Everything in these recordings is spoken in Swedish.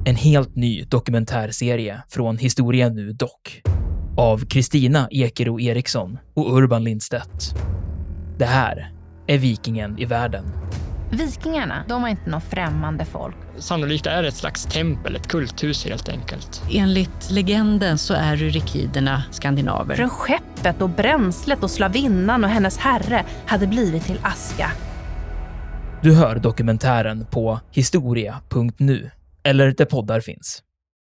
En helt ny dokumentärserie från Historia Nu Dock. Av Kristina Ekero Eriksson och Urban Lindstedt. Det här är Vikingen i världen. Vikingarna, de var inte något främmande folk. Sannolikt är det ett slags tempel, ett kulthus helt enkelt. Enligt legenden så är rykiderna skandinaver. Från skeppet och bränslet och slavinnan och hennes herre hade blivit till aska. Du hör dokumentären på historia.nu eller där poddar finns.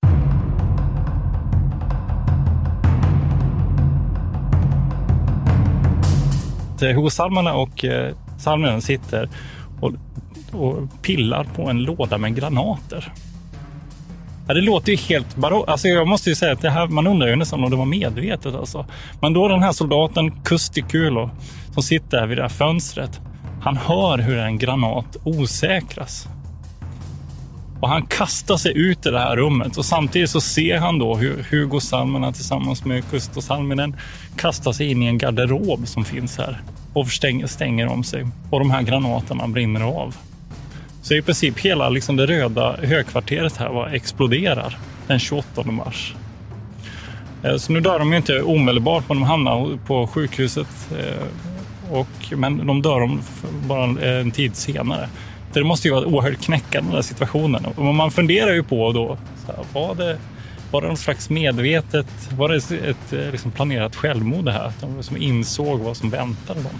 Hovsalmarna och salmen sitter och pillar på en låda med granater. Ja, det låter ju helt barockt. Alltså jag måste ju säga att det här, man undrar ju nästan om det var medvetet. Alltså. Men då den här soldaten Kustikulo som sitter där vid det här fönstret, han hör hur en granat osäkras. Och han kastar sig ut i det här rummet och samtidigt så ser han då hur Hugo Salminen tillsammans med Kusto Salminen kastar sig in i en garderob som finns här och stänger om sig. Och de här granaterna brinner av. Så i princip hela liksom det röda högkvarteret här exploderar den 28 mars. Så nu dör de ju inte omedelbart när de hamnar på sjukhuset. Men de dör bara en tid senare. Det måste ju vara oerhört knäckande den här situationen. Och man funderar ju på då, var det någon slags medvetet, var det ett liksom planerat självmord det här? De som insåg vad som väntade dem.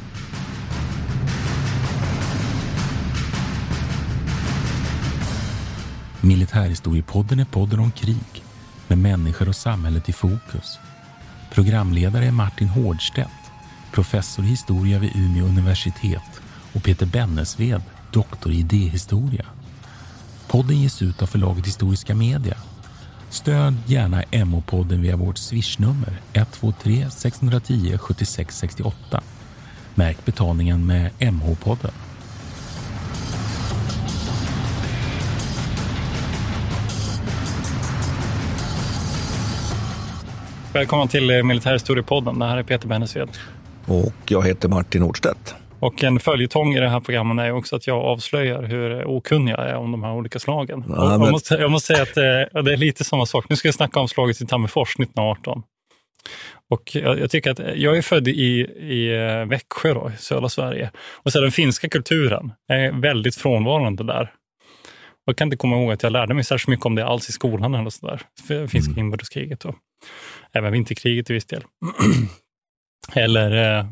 Militärhistoriepodden är podden om krig med människor och samhället i fokus. Programledare är Martin Hårdstedt, professor i historia vid Umeå universitet, och Peter Bennesved, doktor i idéhistoria. Podden ges ut av förlaget Historiska Media. Stöd gärna MH-podden via vårt swishnummer 123 610 76 68. Märk betalningen med MH-podden. Välkommen till Militärhistoriepodden. Det här är Peter Bennesved. Och jag heter Martin Hårdstedt. Och en följetong i det här programmet är också att jag avslöjar hur okunnig jag är om de här olika slagen. Ja, jag måste säga att det är lite samma sak. Nu ska jag snacka om slaget i Tammerfors 1918. Och jag tycker att jag är född i Växjö då, i södra Sverige. Och så den finska kulturen är väldigt frånvarande där. Och jag kan inte komma ihåg att jag lärde mig särskilt mycket om det alls i skolan eller sådär. Finska inbördeskriget då. Även vinterkriget i viss del. Eller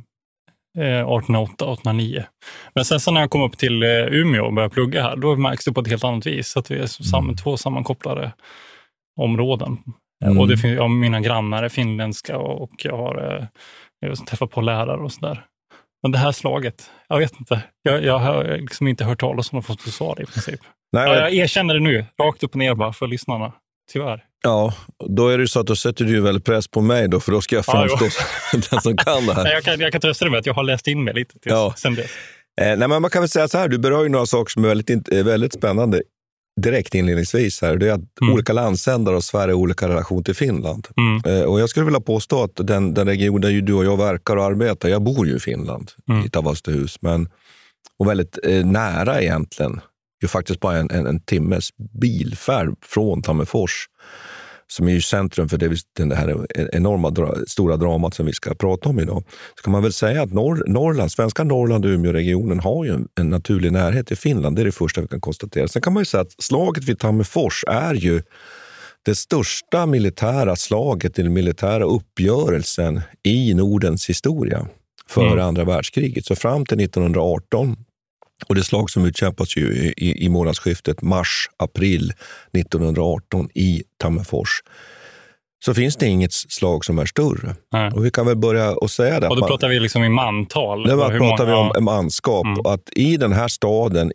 1808-1809. Men sen så när jag kom upp till Umeå och började plugga här, då märks det på ett helt annat vis att vi är två sammankopplade områden. Och det finns, mina grannar är finländska och jag har träffat på lärare och sådär. Men det här slaget, jag vet inte. Jag har liksom inte hört talas om något fått svar i princip. Nej, jag erkänner det nu, rakt upp och ner bara för lyssnarna. Tyvärr. Ja, då är det så att då sätter du ju väl press på mig då, för då ska jag framstå den som kan det här. Jag kan trösta dig med att jag har läst in mig lite sen dess. Nej, men man kan väl säga så här, du berör ju några saker som är väldigt spännande direkt inledningsvis här. Det är att olika landsändar och Sverige har olika relation till Finland. Och jag skulle vilja påstå att den region där ju du och jag verkar och arbetar, jag bor ju i Finland, i Tavastehus, och väldigt nära egentligen. Ju faktiskt bara en timmes bilfärd från Tammerfors, som är ju centrum för det här enorma stora dramat som vi ska prata om idag. Så kan man väl säga att Norrland, svenska Norrland och Umeå-regionen har ju en naturlig närhet till Finland. Det är det första vi kan konstatera. Sen kan man ju säga att slaget vid Tammerfors är ju det största militära slaget, den militära uppgörelsen i Nordens historia före andra världskriget. Så fram till 1918, och det slag som utkämpas ju i månadsskiftet mars-april 1918 i Tammerfors, så finns det inget slag som är större. Nej. Och vi kan väl börja och säga det. Och då pratar vi liksom i mantal. Då pratar vi om manskap. Att i den här staden,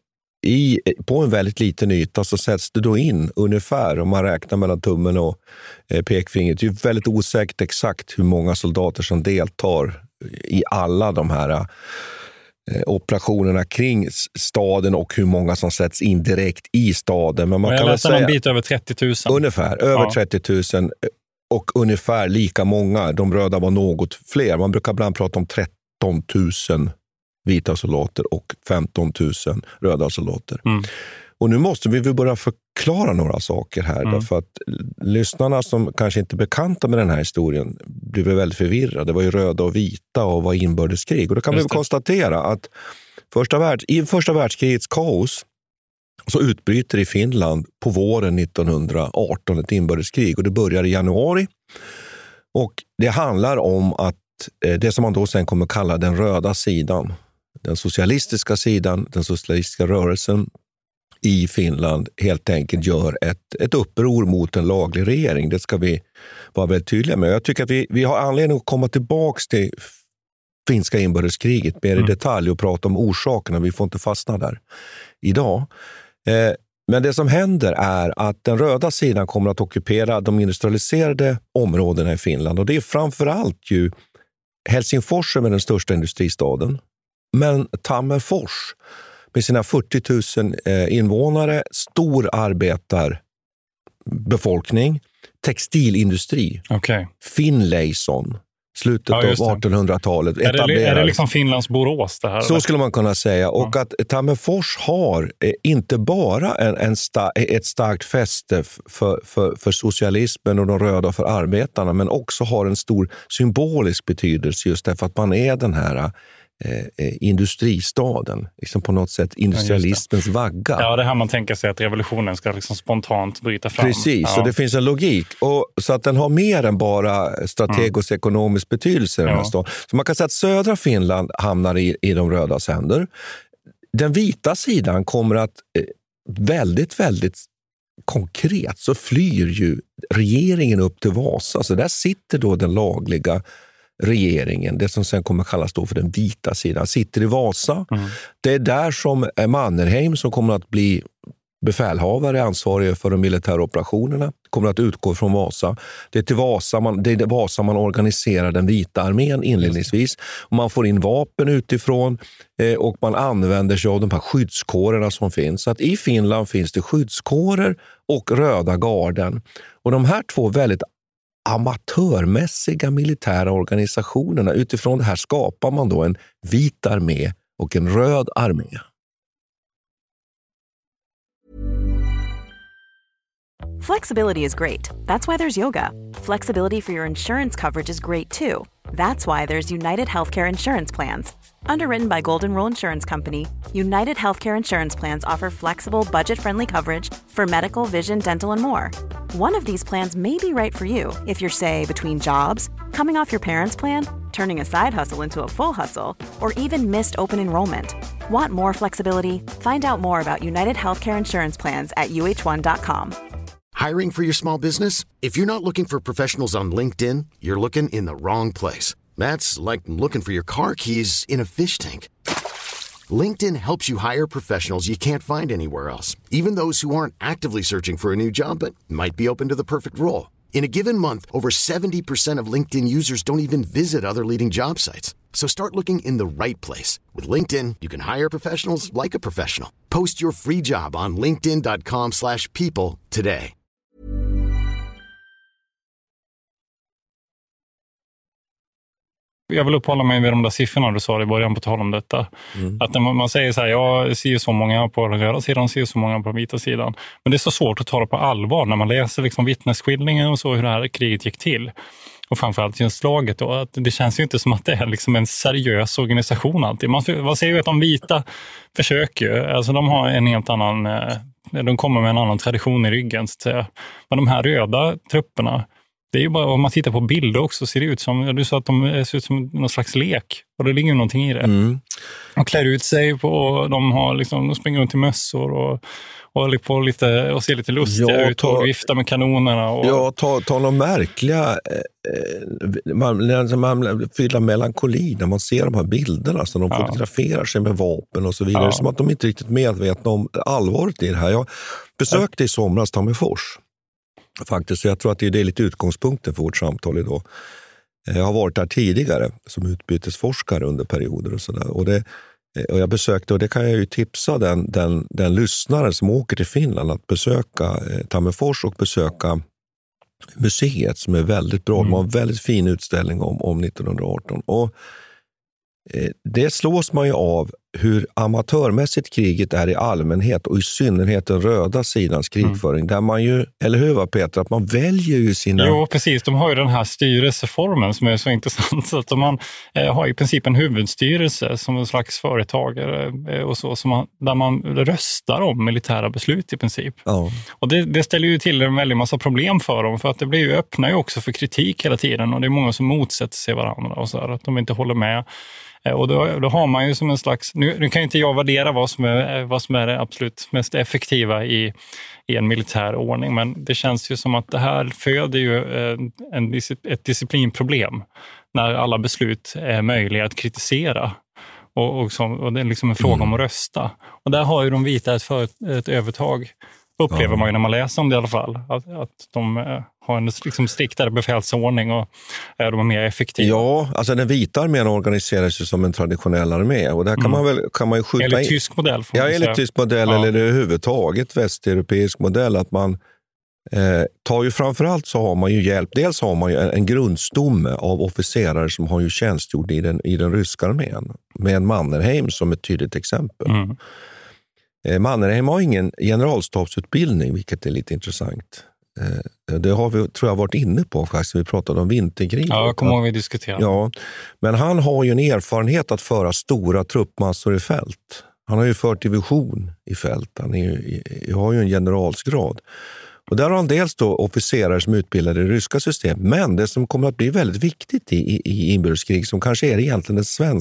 på en väldigt liten yta, så sätts det då in ungefär, om man räknar mellan tummen och pekfingret. Det är väldigt osäkert exakt hur många soldater som deltar i alla de här operationerna kring staden och hur många som sätts in direkt i staden. Men man kan väl säga en bit över 30 000. Ungefär, över 30 000 och ungefär lika många. De röda var något fler. Man brukar ibland prata om 13 000 vita soldater och 15 000 röda soldater. Och nu måste vi väl börja förklara några saker här. Därför att lyssnarna som kanske inte är bekanta med den här historien blir väldigt förvirrade. Det var ju röda och vita och var inbördeskrig. Och då kan vi konstatera att i första världskrigets kaos så utbryter i Finland på våren 1918 ett inbördeskrig. Och det börjar i januari. Och det handlar om att det som man då sen kommer kalla den röda sidan, den socialistiska sidan, den socialistiska rörelsen i Finland helt enkelt gör ett uppror mot en laglig regering. Det ska vi vara väldigt tydliga med. Jag tycker att vi har anledning att komma tillbaka till finska inbördeskriget mer i detalj och prata om orsakerna. Vi får inte fastna där idag. Men det som händer är att den röda sidan kommer att ockupera de industrialiserade områdena i Finland. Och det är framförallt ju Helsingfors som är den största industristaden. Men Tammerfors med sina 40 000 invånare, stor arbetarbefolkning, textilindustri. Okay. Finlayson, slutet av 1800-talet. Är det liksom Finlands Borås det här? Så skulle man kunna säga. Och att Tammerfors har inte bara ett starkt fäste för socialismen och de röda för arbetarna, men också har en stor symbolisk betydelse just därför att man är den här industristaden, liksom på något sätt industrialismens vagga. Ja, det här man tänker sig att revolutionen ska liksom spontant bryta fram. Precis, så det finns en logik. Och så att den har mer än bara strategisk ekonomisk betydelse i den här staden. Så man kan säga att södra Finland hamnar i de rödas händer. Den vita sidan kommer att väldigt, väldigt konkret så flyr ju regeringen upp till Vasa. Så där sitter då den lagliga regeringen, det som sen kommer kallas då för den vita sidan, sitter i Vasa. Det är där som Mannerheim, som kommer att bli befälhavare, ansvarig för de militära operationerna, kommer att utgå från Vasa. Det är till Vasa man organiserar den vita armén inledningsvis. Och man får in vapen utifrån och man använder sig av de här skyddskårerna som finns. Så att i Finland finns det skyddskårer och röda garden. Och de här två väldigt amatörmässiga militära organisationerna, utifrån det här skapar man då en vit armé och en röd armé. Flexibility is great. That's why there's yoga. Flexibility for your insurance coverage is great too. That's why there's United Healthcare Insurance Plans. Underwritten by Golden Rule Insurance Company, United Healthcare Insurance Plans offer flexible, budget-friendly coverage for medical, vision, dental, and more. One of these plans may be right for you if you're, say, between jobs, coming off your parents' plan, turning a side hustle into a full hustle, or even missed open enrollment. Want more flexibility? Find out more about United Healthcare Insurance Plans at uh1.com. Hiring for your small business? If you're not looking for professionals on LinkedIn, you're looking in the wrong place. That's like looking for your car keys in a fish tank. LinkedIn helps you hire professionals you can't find anywhere else, even those who aren't actively searching for a new job but might be open to the perfect role. In a given month, over 70% of LinkedIn users don't even visit other leading job sites. So start looking in the right place. With LinkedIn, you can hire professionals like a professional. Post your free job on linkedin.com/people today. Jag vill uppehålla mig vid de där siffrorna du sa i början på tal om detta. Att när man säger så här, jag ser ju så många på den röda sidan, ser ju så många på den vita sidan. Men det är så svårt att ta det på allvar när man läser liksom vittnesskildringen och så, hur det här kriget gick till. Och framförallt just slaget då, att det känns ju inte som att det är liksom en seriös organisation alltid. Man ser ju att de vita försöker, alltså de har en helt annan, de kommer med en annan tradition i ryggen. Så men de här röda trupperna, det är ju bara, om man tittar på bilder också, ser det ut som, du sa att de ser ut som någon slags lek. Och det ligger ju någonting i det. De klär ut sig och de springer runt i mössor och håller på lite och ser lite lustiga ut och viftar med kanonerna. Och... ta någon märkliga man fyller melankoli när man ser de här bilderna så de fotograferar sig med vapen och så vidare. Som att de inte är riktigt medvetna om allvaret i det här. Jag besökte i somras Tammerfors. Faktiskt, så jag tror att det är lite utgångspunkten för vårt samtal idag. Jag har varit där tidigare som utbytesforskare under perioder och sådär. Och jag besökte, och det kan jag ju tipsa den lyssnare som åker till Finland att besöka Tammerfors och besöka museet som är väldigt bra. De har en väldigt fin utställning om 1918. Och det slås man ju av hur amatörmässigt kriget är i allmänhet och i synnerhet den röda sidans krigföring. Där man ju, eller hur var Peter, att man väljer ju sina... Jo, precis. De har ju den här styrelseformen som är så intressant. Så att man har i princip en huvudstyrelse som en slags företagare och så, där man röstar om militära beslut i princip. Ja. Och det ställer ju till en väldigt massa problem för dem, för att det blir ju öppnar ju också för kritik hela tiden, och det är många som motsätter sig varandra och så här, att de inte håller med. Och då har man ju som en slags, nu kan inte jag värdera vad som är det absolut mest effektiva i en militär ordning, men det känns ju som att det här föder ju ett disciplinproblem när alla beslut är möjliga att kritisera. Och det är liksom en fråga om att rösta. Och där har ju de vita ett övertag, upplever man ju när man läser om det i alla fall. Att de har en liksom striktare befälsordning och de är mer effektiva. Ja, alltså den vita armén organiserar sig som en traditionell armé. Och där kan man ju skjuta eller tysk modell. Eller tysk modell, eller överhuvudtaget västeuropeisk modell. Att man tar ju framförallt, så har man ju hjälp. Dels har man ju en grundstomme av officerare som har ju tjänstgjort i den ryska armén. Med Mannerheim som ett tydligt exempel. Mannerheim har ingen generalstabsutbildning, vilket är lite intressant. Det har vi, tror jag, varit inne på faktiskt. Vi pratade om vinterkriget. Ja, jag kommer ihåg vi diskuterade. Ja, men han har ju en erfarenhet att föra stora truppmassor i fält. Han har ju fört division i fält. Han har ju en generalsgrad. Och där har han dels då officerare som utbildade i ryska system. Men det som kommer att bli väldigt viktigt i inbördeskrig, som kanske är egentligen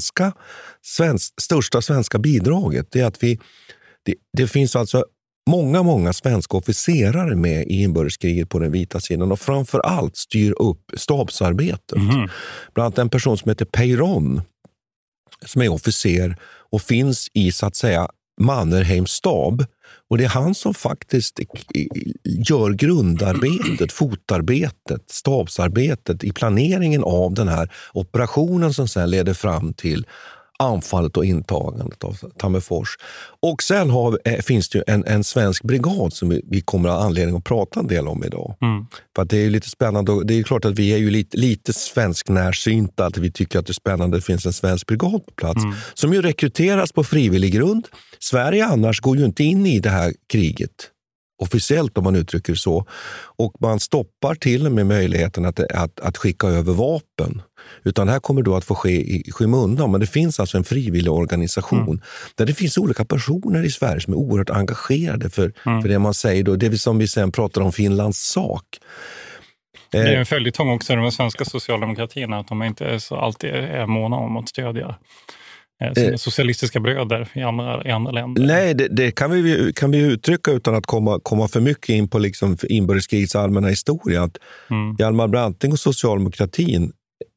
det största svenska bidraget, det är att det finns alltså många svenska officerare med i inbördeskriget på den vita sidan, och framför allt styr upp stabsarbetet. Bland annat en person som heter Peyron, som är officer och finns i, så att säga, Mannerheims stab. Och det är han som faktiskt gör grundarbetet, fotarbetet, stabsarbetet i planeringen av den här operationen som sen leder fram till anfallet och intagandet av Tammerfors. Och sen finns det ju en svensk brigad som vi kommer att ha anledning att prata en del om idag. För att det är ju lite spännande, och det är klart att vi är ju lite svensk närsynta, att vi tycker att det är spännande att det finns en svensk brigad på plats som ju rekryteras på frivillig grund. Sverige annars går ju inte in i det här kriget officiellt, om man uttrycker det så. Och man stoppar till och med möjligheten att skicka över vapen. Utan det här kommer då att få ske i skymundan. Men det finns alltså en frivillig organisation där det finns olika personer i Sverige som är oerhört engagerade för det man säger då. Det som vi sen pratar om Finlands sak. Det är en följetong också i de svenska socialdemokratierna, att de inte så alltid är måna om att stödja sina socialistiska bröder i andra länder. Nej, det kan vi uttrycka utan att komma för mycket in på liksom inbördeskrigets allmänna historia. Att Hjalmar Branting och socialdemokratin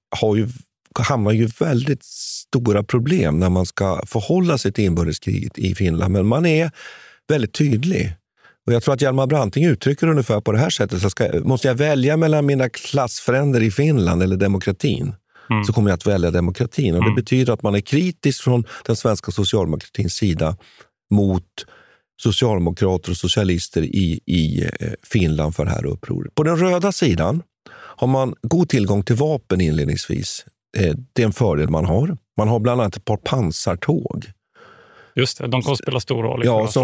hamnar ju väldigt stora problem när man ska förhålla sig till inbördeskriget i Finland. Men man är väldigt tydlig. Och jag tror att Hjalmar Branting uttrycker ungefär på det här sättet. Måste jag välja mellan mina klassfränder i Finland eller demokratin? Så kommer jag att välja demokratin. Och det betyder att man är kritisk från den svenska socialdemokratins sida mot socialdemokrater och socialister i Finland för det här upproret. På den röda sidan har man god tillgång till vapen inledningsvis. Det är en fördel man har. Man har bland annat ett par pansartåg. Just det, de kan spela stor roll.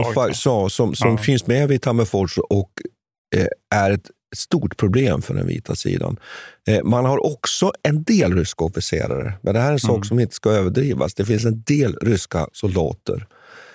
Som finns med vid Tammerfors och är ett stort problem för den vita sidan. Man har också en del ryska officerare. Men det här är en sak som inte ska överdrivas. Det finns en del ryska soldater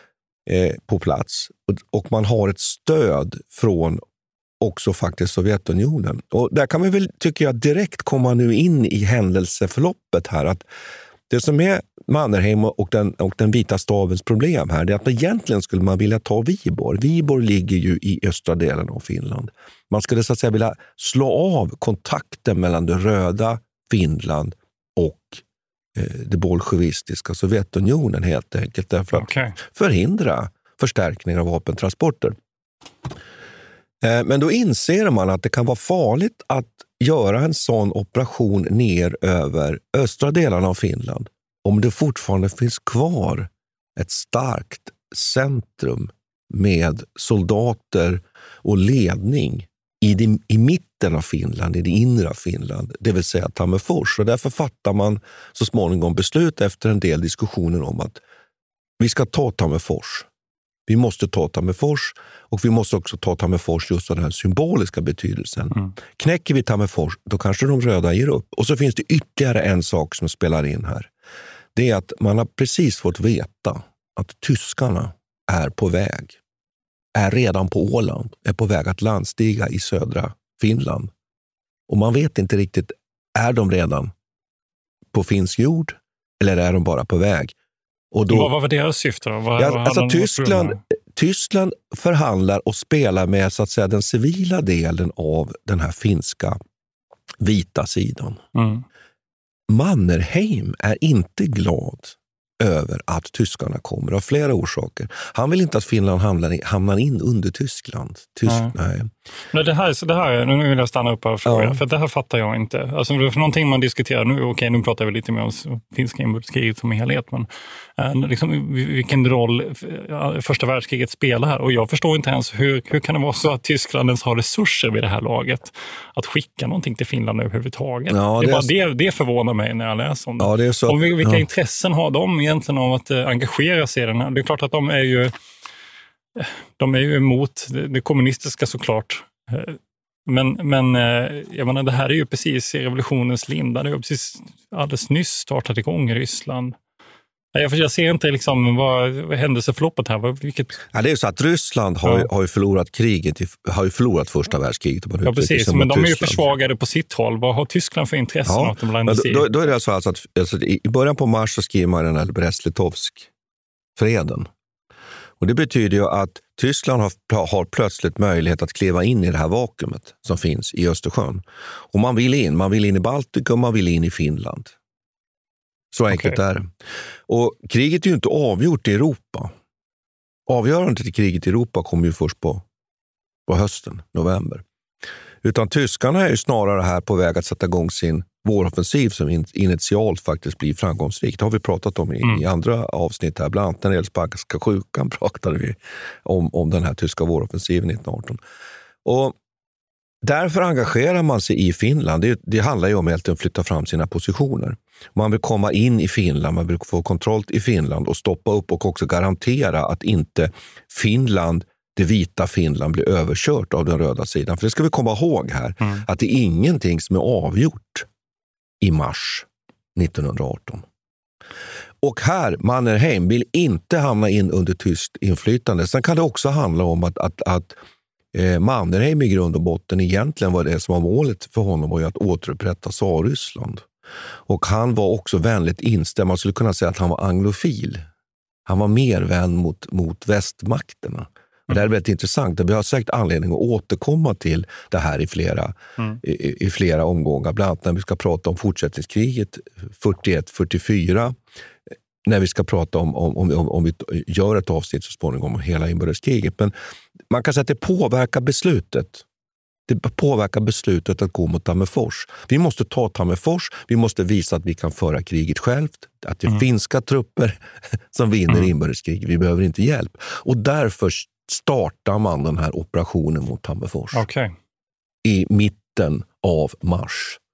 på plats. Och man har ett stöd från också faktiskt Sovjetunionen. Och där kan vi väl, tycker jag, direkt komma nu in i händelseförloppet här. Att det som är Mannerheim och den vita stabens problem här, det är att egentligen skulle man vilja ta Viborg. Viborg ligger ju i östra delen av Finland. Man skulle så att säga vilja slå av kontakten mellan det röda Finland och det bolsjevistiska Sovjetunionen helt enkelt. Därför att förhindra förstärkning av vapentransporter. Men då inser man att det kan vara farligt att göra en sån operation ner över östra delarna av Finland om det fortfarande finns kvar ett starkt centrum med soldater och ledning i mitten av Finland, i det inre Finland, det vill säga Tammerfors. Och därför fattar man så småningom beslut efter en del diskussioner om att vi ska ta Tammerfors. Vi måste ta Tammerfors och vi måste också ta Tammerfors just av den här symboliska betydelsen. Knäcker vi Tammerfors, då kanske de röda ger upp. Och så finns det ytterligare en sak som spelar in här. Det är att man har precis fått veta att tyskarna är på väg. Är redan på Åland. Är på väg att landstiga i södra Finland. Och man vet inte riktigt, är de redan på finsk jord eller är de bara på väg? Och då, vad var deras syfte då? Tyskland förhandlar och spelar med så att säga den civila delen av den här finska vita sidan. Mannerheim är inte glad över att tyskarna kommer av flera orsaker. Han vill inte att Finland hamnar in under Tyskland. Nej. Men det här, nu vill jag stanna upp och fråga, för det här fattar jag inte. Alltså för någonting man diskuterar nu, nu pratar vi lite mer om finska inbördeskriget som helhet, men liksom, vilken roll första världskriget spelar här. Och jag förstår inte ens hur kan det vara så att Tyskland ens har resurser vid det här laget att skicka någonting till Finland överhuvudtaget. Ja, det förvånar mig när jag läser om det. Ja, det är så. Och vilka intressen har de egentligen av att engagera sig i den här? Det är klart att de är ju emot det kommunistiska såklart. Men jag menar, det här är ju precis i revolutionens linda. Det är ju precis alldeles nyss startat igång i Ryssland. Jag ser inte liksom vad händelseförloppet här. Ja, det är ju så att Ryssland har ju förlorat kriget, har ju förlorat första världskriget. Ja, precis. Men de är ju försvagade på sitt håll. Vad har Tyskland för intressen? Ja, då är det så att i början på mars så skriver man den här Brest-Litovsk-freden. Och det betyder ju att Tyskland har plötsligt möjlighet att kliva in i det här vakuumet som finns i Östersjön. Och man vill in i Baltikum, man vill in i Finland. Så enkelt är det. Och kriget är ju inte avgjort i Europa. Avgörandet till kriget i Europa kommer ju först på hösten, november. Utan tyskarna är ju snarare här på väg att sätta igång sin våroffensiv som initialt faktiskt blir framgångsrik. Det har vi pratat om i andra avsnitt här. Bland annat när det gäller spanska sjukan pratade vi om den här tyska våroffensiven 1918. Och därför engagerar man sig i Finland. Det handlar ju om att flytta fram sina positioner. Man vill komma in i Finland, man vill få kontroll i Finland och stoppa upp och också garantera att inte Finland, det vita Finland, blir överkört av den röda sidan. För det ska vi komma ihåg här, att det är ingenting som är avgjort i mars 1918. Och här, Mannerheim vill inte hamna in under tyskt inflytande. Sen kan det också handla om att Mannerheim i grund och botten egentligen var det som var målet för honom, var ju att återupprätta Tsarryssland. Och han var också vänligt instämd. Man skulle kunna säga att han var anglofil. Han var mer vän mot västmakterna. Och det är väldigt intressant. Vi har säkert anledning att återkomma till det här i flera omgångar. Bland annat när vi ska prata om fortsättningskriget 41-44. När vi ska prata om vi gör ett avsnitt så småningom om hela inbördeskriget. Men man kan säga att det påverkar beslutet. Det påverkar beslutet att gå mot Tammerfors. Vi måste ta Tammerfors. Vi måste visa att vi kan föra kriget självt. Att det är finska trupper som vinner inbördeskriget. Vi behöver inte hjälp. Och därför startar man den här operationen mot Tammerfors. Okay. I mitten av mars.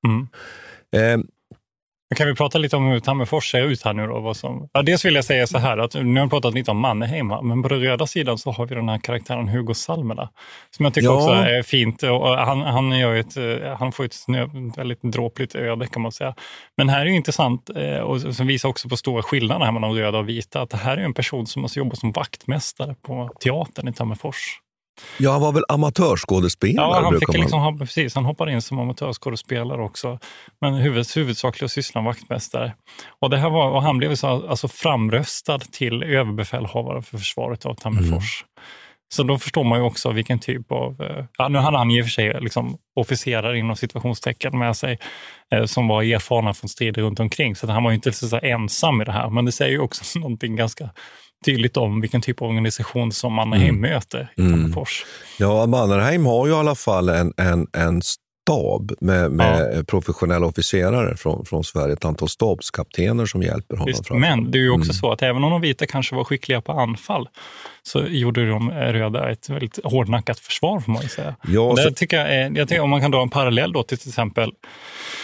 Kan vi prata lite om hur Tammerfors ser ut här nu då? Dels vill jag säga så här, att nu har vi pratat lite om Mannerheim, men på den röda sidan så har vi den här karaktären Hugo Salmela, som jag tycker också är fint. Och han får ett väldigt dråpligt öde, kan man säga. Men här är ju intressant, och som visar också på stora skillnader här mellan röda och vita, att det här är en person som måste jobba som vaktmästare på teatern i Tammerfors. Ja, han var väl amatörskådespelare. Ja, han hoppade in som amatörskådespelare också. Men huvudsakligen sysslan vaktmästare. Och det här och han blev alltså framröstad till överbefälhavare för försvaret av Tammerfors. Så då förstår man ju också vilken typ av... nu hade han i och för sig liksom officerare inom situationstecken med sig som var erfarna från strider runt omkring. Så han var ju inte så ensam i det här. Men det säger ju också någonting ganska tydligt om vilken typ av organisation som Mannerheim möter i Tammerfors. Ja, Mannerheim har ju i alla fall en stab med professionella officerare från Sverige, ett antal stabskaptener som hjälper honom. Visst, men det är ju också så att även om de vita kanske var skickliga på anfall, så gjorde de röda ett väldigt hårdnackat försvar, får man ju säga. Ja, jag tycker om man kan dra en parallell då till exempel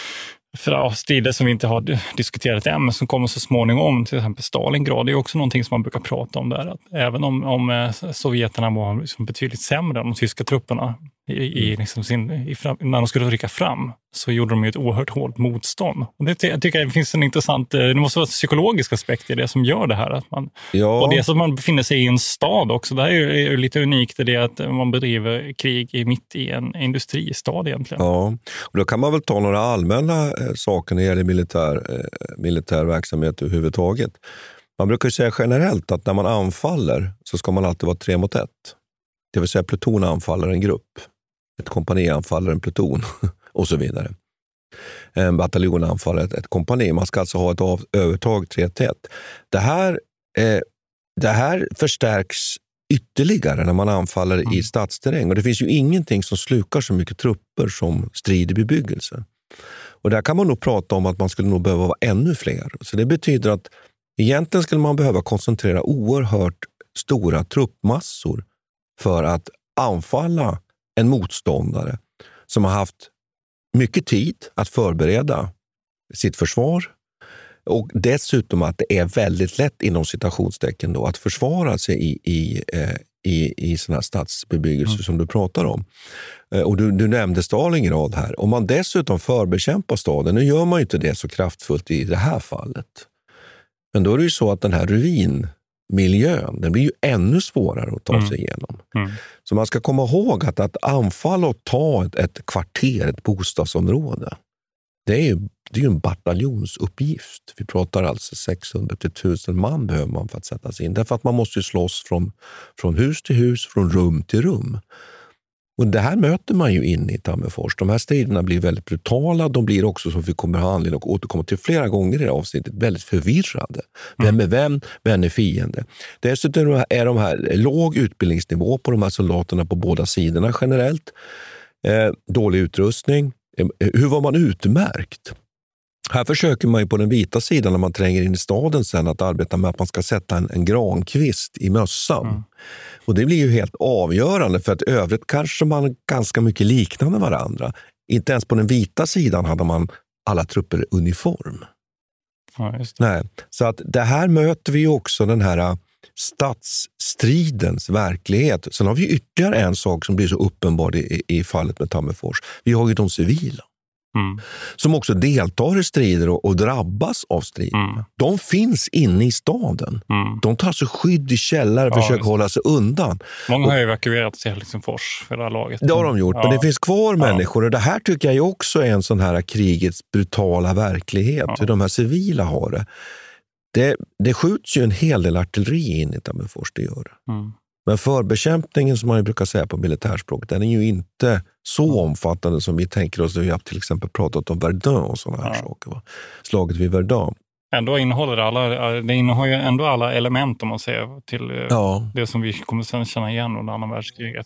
för strider som vi inte har diskuterat än, men som kommer så småningom, till exempel Stalingrad, det är också någonting som man brukar prata om där. Att även om sovjeterna var liksom betydligt sämre än de tyska trupperna när de skulle rycka fram, så gjorde de ju ett oerhört hårt motstånd. Och jag tycker det finns en intressant, det måste vara en psykologisk aspekt i det som gör det här. Att man, och det är så att man befinner sig i en stad också. Det här är ju lite unikt i det att man bedriver krig mitt i en industristad egentligen. Ja, och då kan man väl ta några allmänna saker när det gäller militär verksamhet överhuvudtaget. Man brukar ju säga generellt att när man anfaller så ska man alltid vara 3 mot 1. Det vill säga pluton anfaller en grupp, ett kompani anfaller en pluton och så vidare. En bataljon anfaller ett kompani. Man ska alltså ha ett övertag 3-1. Det här förstärks ytterligare när man anfaller i stadsterräng. Och det finns ju ingenting som slukar så mycket trupper som strid i bebyggelse. Och där kan man nog prata om att man skulle nog behöva vara ännu fler. Så det betyder att egentligen skulle man behöva koncentrera oerhört stora truppmassor för att anfalla en motståndare som har haft mycket tid att förbereda sitt försvar, och dessutom att det är väldigt lätt inom citationstecken då att försvara sig i såna här stadsbebyggelse som du pratar om. Och du nämnde Stalingrad här. Om man dessutom förbekämpar staden, nu gör man ju inte det så kraftfullt i det här fallet. Men då är det ju så att den här ruinmiljön, den blir ju ännu svårare att ta sig igenom. Så man ska komma ihåg att anfalla och ta ett kvarter, ett bostadsområde, det är ju en bataljonsuppgift. Vi pratar alltså 600 till 1000 man behöver man för att sätta sig in. Därför att man måste ju slåss från hus till hus, från rum till rum. Och det här möter man ju in i Tammerfors. De här striderna blir väldigt brutala. De blir också, som vi kommer ha anledning att återkomma till flera gånger i det avsnittet, väldigt förvirrade. Vem är vem? Vem är fiende? Dessutom är de här låg utbildningsnivå på de här soldaterna på båda sidorna generellt. Dålig utrustning. Hur var man utmärkt? Här försöker man ju på den vita sidan när man tränger in i staden sen att arbeta med att man ska sätta en grankvist i mössan. Och det blir ju helt avgörande, för att övrigt kanske man ganska mycket liknande varandra. Inte ens på den vita sidan hade man alla trupper uniform. Ja, just det. Nej. Så att det här möter vi ju också, den här stadsstridens verklighet. Sen har vi ytterligare en sak som blir så uppenbar i fallet med Tammerfors. Vi har ju de civila. Som också deltar i strider och drabbas av strider. De finns inne i staden. De tar sig skydd i källare och försöker hålla sig undan. Många har evakuerat till Helsingfors för det här laget. Det har de gjort, men det finns kvar människor. Och det här tycker jag också är en sån här krigets brutala verklighet. Hur de här civila har det. Det skjuts ju en hel del artilleri in i Tammerfors, det gör det. Men förbekämpningen, som man brukar säga på militärspråket, den är ju inte så omfattande som vi tänker oss. Vi har till exempel pratat om Verdun och sådana här saker. Va? Slaget vid Verdun. Ändå det innehåller ju ändå alla element, om man säger, till det som vi kommer sen känna igen under andra världskriget.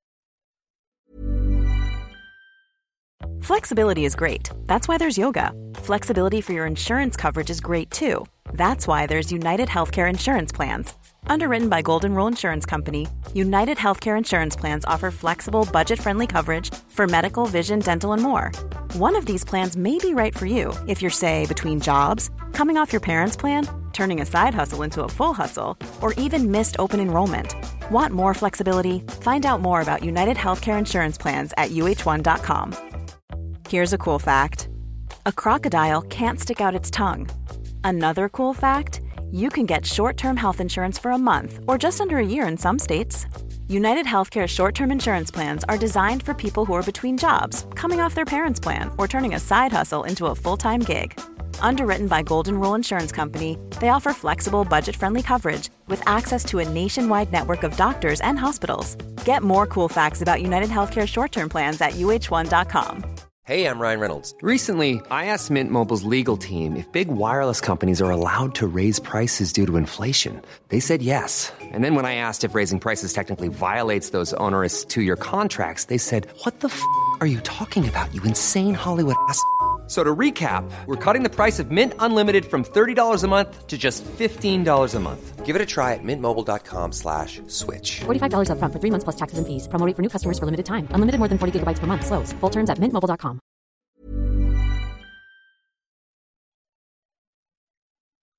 Flexibility is great. That's why there's yoga. Flexibility for your insurance coverage is great too. That's why there's United Healthcare Insurance Plans. Underwritten by Golden Rule Insurance Company, United Healthcare Insurance Plans offer flexible, budget-friendly coverage for medical, vision, dental, and more. One of these plans may be right for you if you're, say, between jobs, coming off your parents' plan, turning a side hustle into a full hustle, or even missed open enrollment. Want more flexibility? Find out more about United Healthcare Insurance Plans at uh1.com. Here's a cool fact. A crocodile can't stick out its tongue. Another cool fact, you can get short-term health insurance for a month or just under a year in some states. United Healthcare short-term insurance plans are designed for people who are between jobs, coming off their parents' plan, or turning a side hustle into a full-time gig. Underwritten by Golden Rule Insurance Company, they offer flexible, budget-friendly coverage with access to a nationwide network of doctors and hospitals. Get more cool facts about United Healthcare short-term plans at uh1.com. Hey, I'm Ryan Reynolds. Recently, I asked Mint Mobile's legal team if big wireless companies are allowed to raise prices due to inflation. They said yes. And then when I asked if raising prices technically violates those onerous two-year contracts, they said, "What the f*** are you talking about, you insane Hollywood ass?" So to recap, we're cutting the price of Mint Unlimited from $30 a month to just $15 a month. Give it a try at mintmobile.com/switch. $45 up front for 3 months plus taxes and fees. Promo rate for new customers for limited time. Unlimited more than 40 gigabytes per month. Slows full terms at mintmobile.com.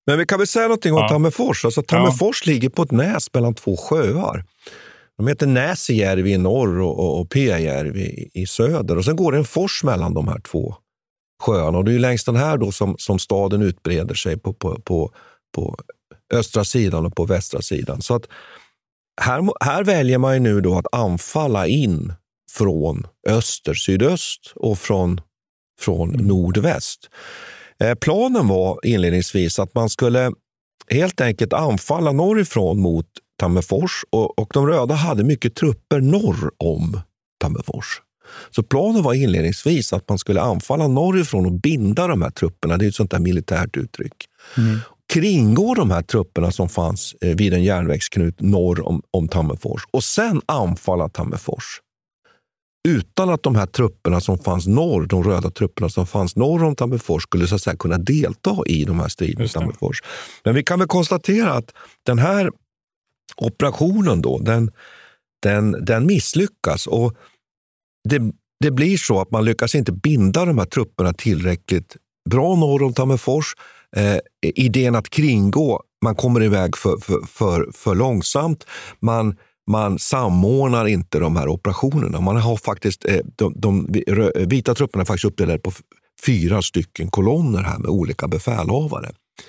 Men vi kan väl säga någonting om Tammerfors. Alltså Tammerfors ligger på ett näs mellan 2 sjöar. De heter Näsejärvi i norr och Pejärvi i söder. Och sen går det en fors mellan de här 2 sjöarna. Och det är ju längs den här då som staden utbreder sig på östra sidan och på västra sidan. Så att här väljer man ju nu då att anfalla in från öster, sydöst och från nordväst. Planen var inledningsvis att man skulle helt enkelt anfalla norrifrån mot Tammerfors och de röda hade mycket trupper norr om Tammerfors. Så planen var inledningsvis att man skulle anfalla norrifrån och binda de här trupperna. Det är ett sånt där militärt uttryck. Kringgå de här trupperna som fanns vid en järnvägsknut norr om Tammerfors och sen anfalla Tammerfors. Utan att de här trupperna som fanns norr, de röda trupperna som fanns norr om Tammerfors skulle så att säga kunna delta i de här striderna i Tammerfors. Men vi kan väl konstatera att den här operationen då, den misslyckas och det blir så att man lyckas inte binda de här trupperna tillräckligt bra norr om Tammerfors. Idén att kringgå, man kommer iväg för långsamt, man samordnar inte de här operationerna. Man har faktiskt, de vita trupperna är faktiskt uppdelade på 4 stycken kolonner här med olika befälhavare.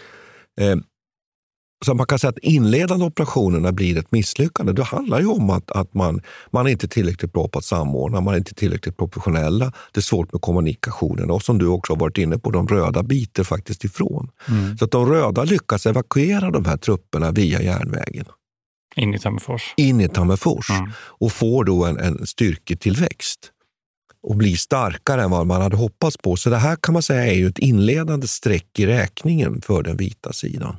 Så man kan säga att inledande operationerna blir ett misslyckande. Det handlar ju om att man är inte tillräckligt bra på att samordna, man är inte tillräckligt professionella, det är svårt med kommunikationen och som du också har varit inne på, de röda biter faktiskt ifrån. Så att de röda lyckas evakuera de här trupperna via järnvägen. In i Tammerfors. Och får då en styrketillväxt och blir starkare än vad man hade hoppats på. Så det här kan man säga är ju ett inledande streck i räkningen för den vita sidan.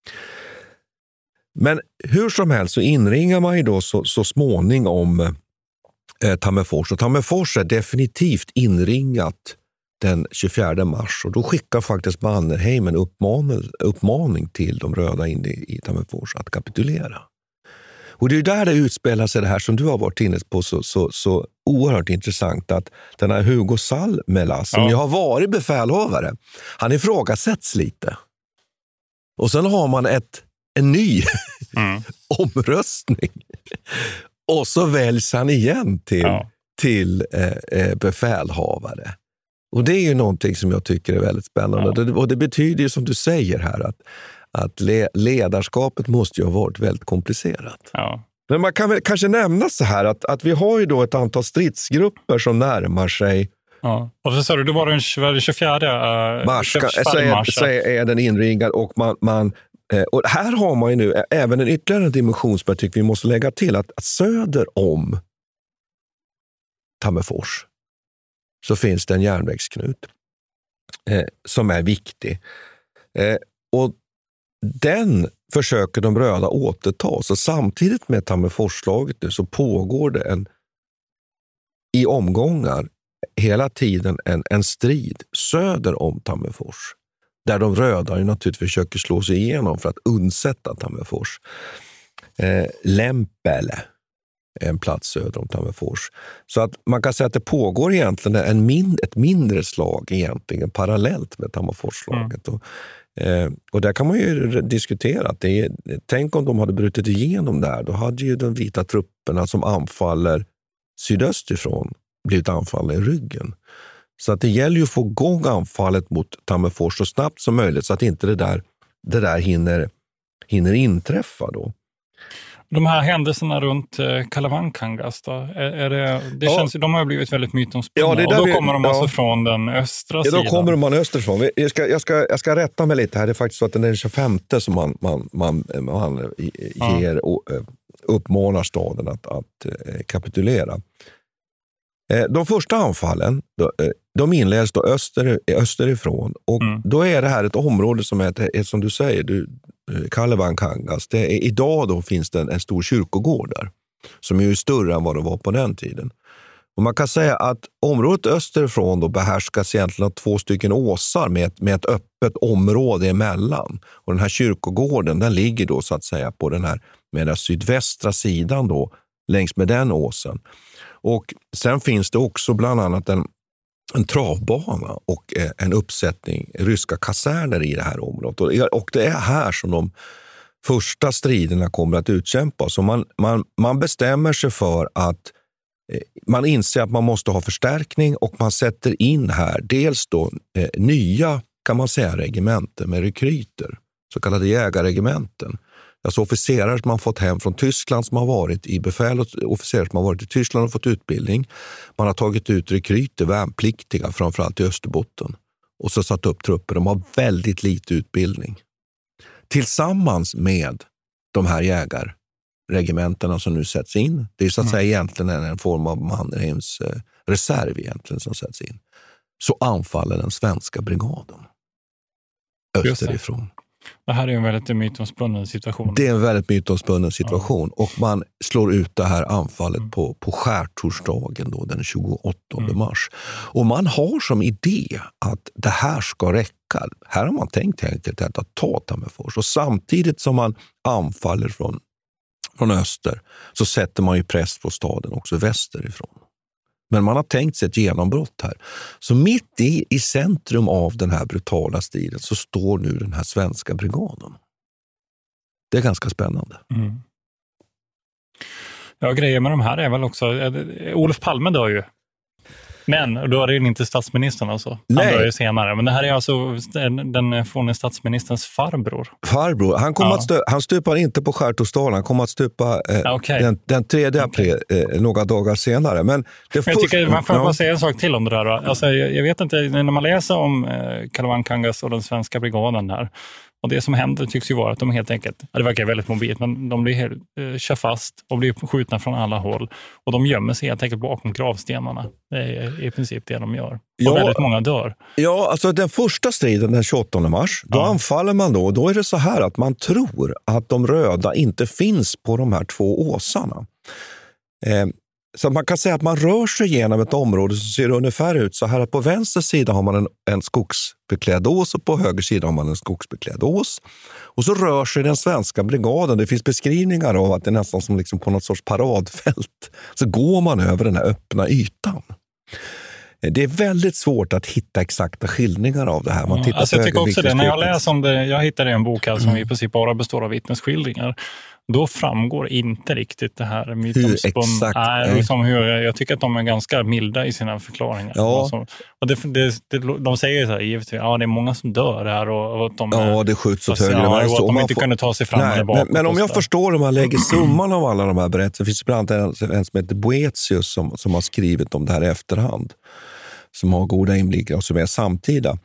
Men hur som helst så inringar man ju då så småningom Tammerfors. Och Tammerfors är definitivt inringat den 24 mars. Och då skickar faktiskt Mannerheim en uppmaning till de röda inne i Tammerfors att kapitulera. Och det är där det utspelar sig det här som du har varit inne på så oerhört intressant att den här Hugo Salmela som ju har varit befälhavare, han ifrågasätts lite. Och sen har man en ny omröstning. Och så väljs han igen till befälhavare. Och det är ju någonting som jag tycker är väldigt spännande. Och det betyder ju som du säger här att ledarskapet måste ju ha varit väldigt komplicerat. Men man kan väl kanske nämna så här att vi har ju då ett antal stridsgrupper som närmar sig. Och så sa du, då var det den 24 mars. Så är den inringad och och här har man ju nu även en ytterligare dimension som jag tycker vi måste lägga till att söder om Tammerfors så finns det en järnvägsknut som är viktig. Och den försöker de röda återta. Så samtidigt med Tammerforsslaget nu så pågår det i omgångar hela tiden en strid söder om Tammerfors. Där de röda ju naturligtvis försöker slå sig igenom för att undsätta Tammerfors. Lempele är en plats söder om Tammerfors. Så att man kan säga att det pågår egentligen ett mindre slag egentligen parallellt med Tammerforsslaget. Och där kan man ju diskutera att tänk om de hade brutit igenom där, då hade ju de vita trupperna som anfaller sydöstifrån blivit anfallna i ryggen. Så att det gäller ju att få igång anfallet mot Tammerfors så snabbt som möjligt så att inte det där hinner inträffa då. De här händelserna runt Kalavankangas då, känns ju, de har ju blivit väldigt mytomspunna. Och då kommer de alltså från den östra sidan. Då kommer man österifrån. Jag ska rätta mig lite här. Det är faktiskt så att den är den 25 som man ger uppmanar staden att kapitulera. De första anfallen de inleds då österifrån och då är det här ett område som är som du säger, Kalavankangas. Idag då finns det en stor kyrkogård där som är ju större än vad det var på den tiden. Och man kan säga att området österifrån då behärskas egentligen av 2 stycken åsar med ett öppet område emellan. Och den här kyrkogården den ligger då så att säga på den här med den sydvästra sidan då längs med den åsen. Och sen finns det också bland annat en travbana och en uppsättning ryska kaserner i det här området. Och det är här som de första striderna kommer att utkämpas. Så man bestämmer sig för att man inser att man måste ha förstärkning och man sätter in här dels då nya, kan man säga, regementer med rekryter, så kallade jägarregementen. Alltså officerare som man fått hem från Tyskland som har varit i befäl och officerare som har varit i Tyskland och fått utbildning. Man har tagit ut rekryter, värnpliktiga, framförallt i Österbotten. Och så satt upp trupper. De har väldigt lite utbildning. Tillsammans med de här jägarregementerna som nu sätts in. Det är så att säga egentligen en form av Mannerheims reserv egentligen som sätts in. Så anfaller den svenska brigaden österifrån. Det här är en väldigt mytomspunnen situation. Det är en väldigt mytomspunnen situation. Och man slår ut det här anfallet på skärtorsdagen då, den 28 mars. Och man har som idé att det här ska räcka. Här har man tänkt helt enkelt att ta Tammerfors. Och samtidigt som man anfaller från öster så sätter man ju press på staden också västerifrån. Men man har tänkt sig ett genombrott här. Så mitt i centrum av den här brutala striden så står nu den här svenska brigaden. Det är ganska spännande. Mm. Ja, grejer med de här är väl också... Olof Palme dör ju. Men då är det inte statsministern alltså. Han dör ju senare. Men det här är alltså den från statsministerns farbror. Farbror. Han stupar inte på skärtorsdagen. Han kommer att stupa den 3 april, några dagar senare. Men jag tycker man får bara säga en sak till om det där. Alltså, jag vet inte, när man läser om Kalavan-Kangas och den svenska brigaden där. Och det som händer tycks ju vara att de helt enkelt, det verkar väldigt mobilt, men de blir kör fast och blir skjutna från alla håll. Och de gömmer sig helt enkelt bakom gravstenarna. Det är i princip det de gör. Och väldigt många dör. Ja, alltså den första striden den 28 mars, då anfaller man då. Då är det så här att man tror att de röda inte finns på de här 2 åsarna. Så man kan säga att man rör sig genom ett område som ser ungefär ut så här att på vänster sida har man en skogsbeklädd ås och på höger sida har man en skogsbeklädd ås. Och så rör sig den svenska brigaden. Det finns beskrivningar av att det är nästan som liksom på något sorts paradfält. Så går man över den här öppna ytan. Det är väldigt svårt att hitta exakta skildringar av det här. Man tittar alltså jag tycker också det. När jag läser om det, jag hittade en bok här som i princip bara består av vittnesskildringar. Då framgår inte riktigt det här mytomspunna. Jag tycker att de är ganska milda i sina förklaringar. Ja. Alltså, och de säger så här, givetvis, det är många som dör här. Och att det skjuts åt höger. Och att de inte kunde ta sig fram eller bakåt. Men om jag förstår, om man lägger summan av alla de här berättelserna, finns det bland annat en som heter Boetius som har skrivit om det här i efterhand. Som har goda inblickar och som är samtida.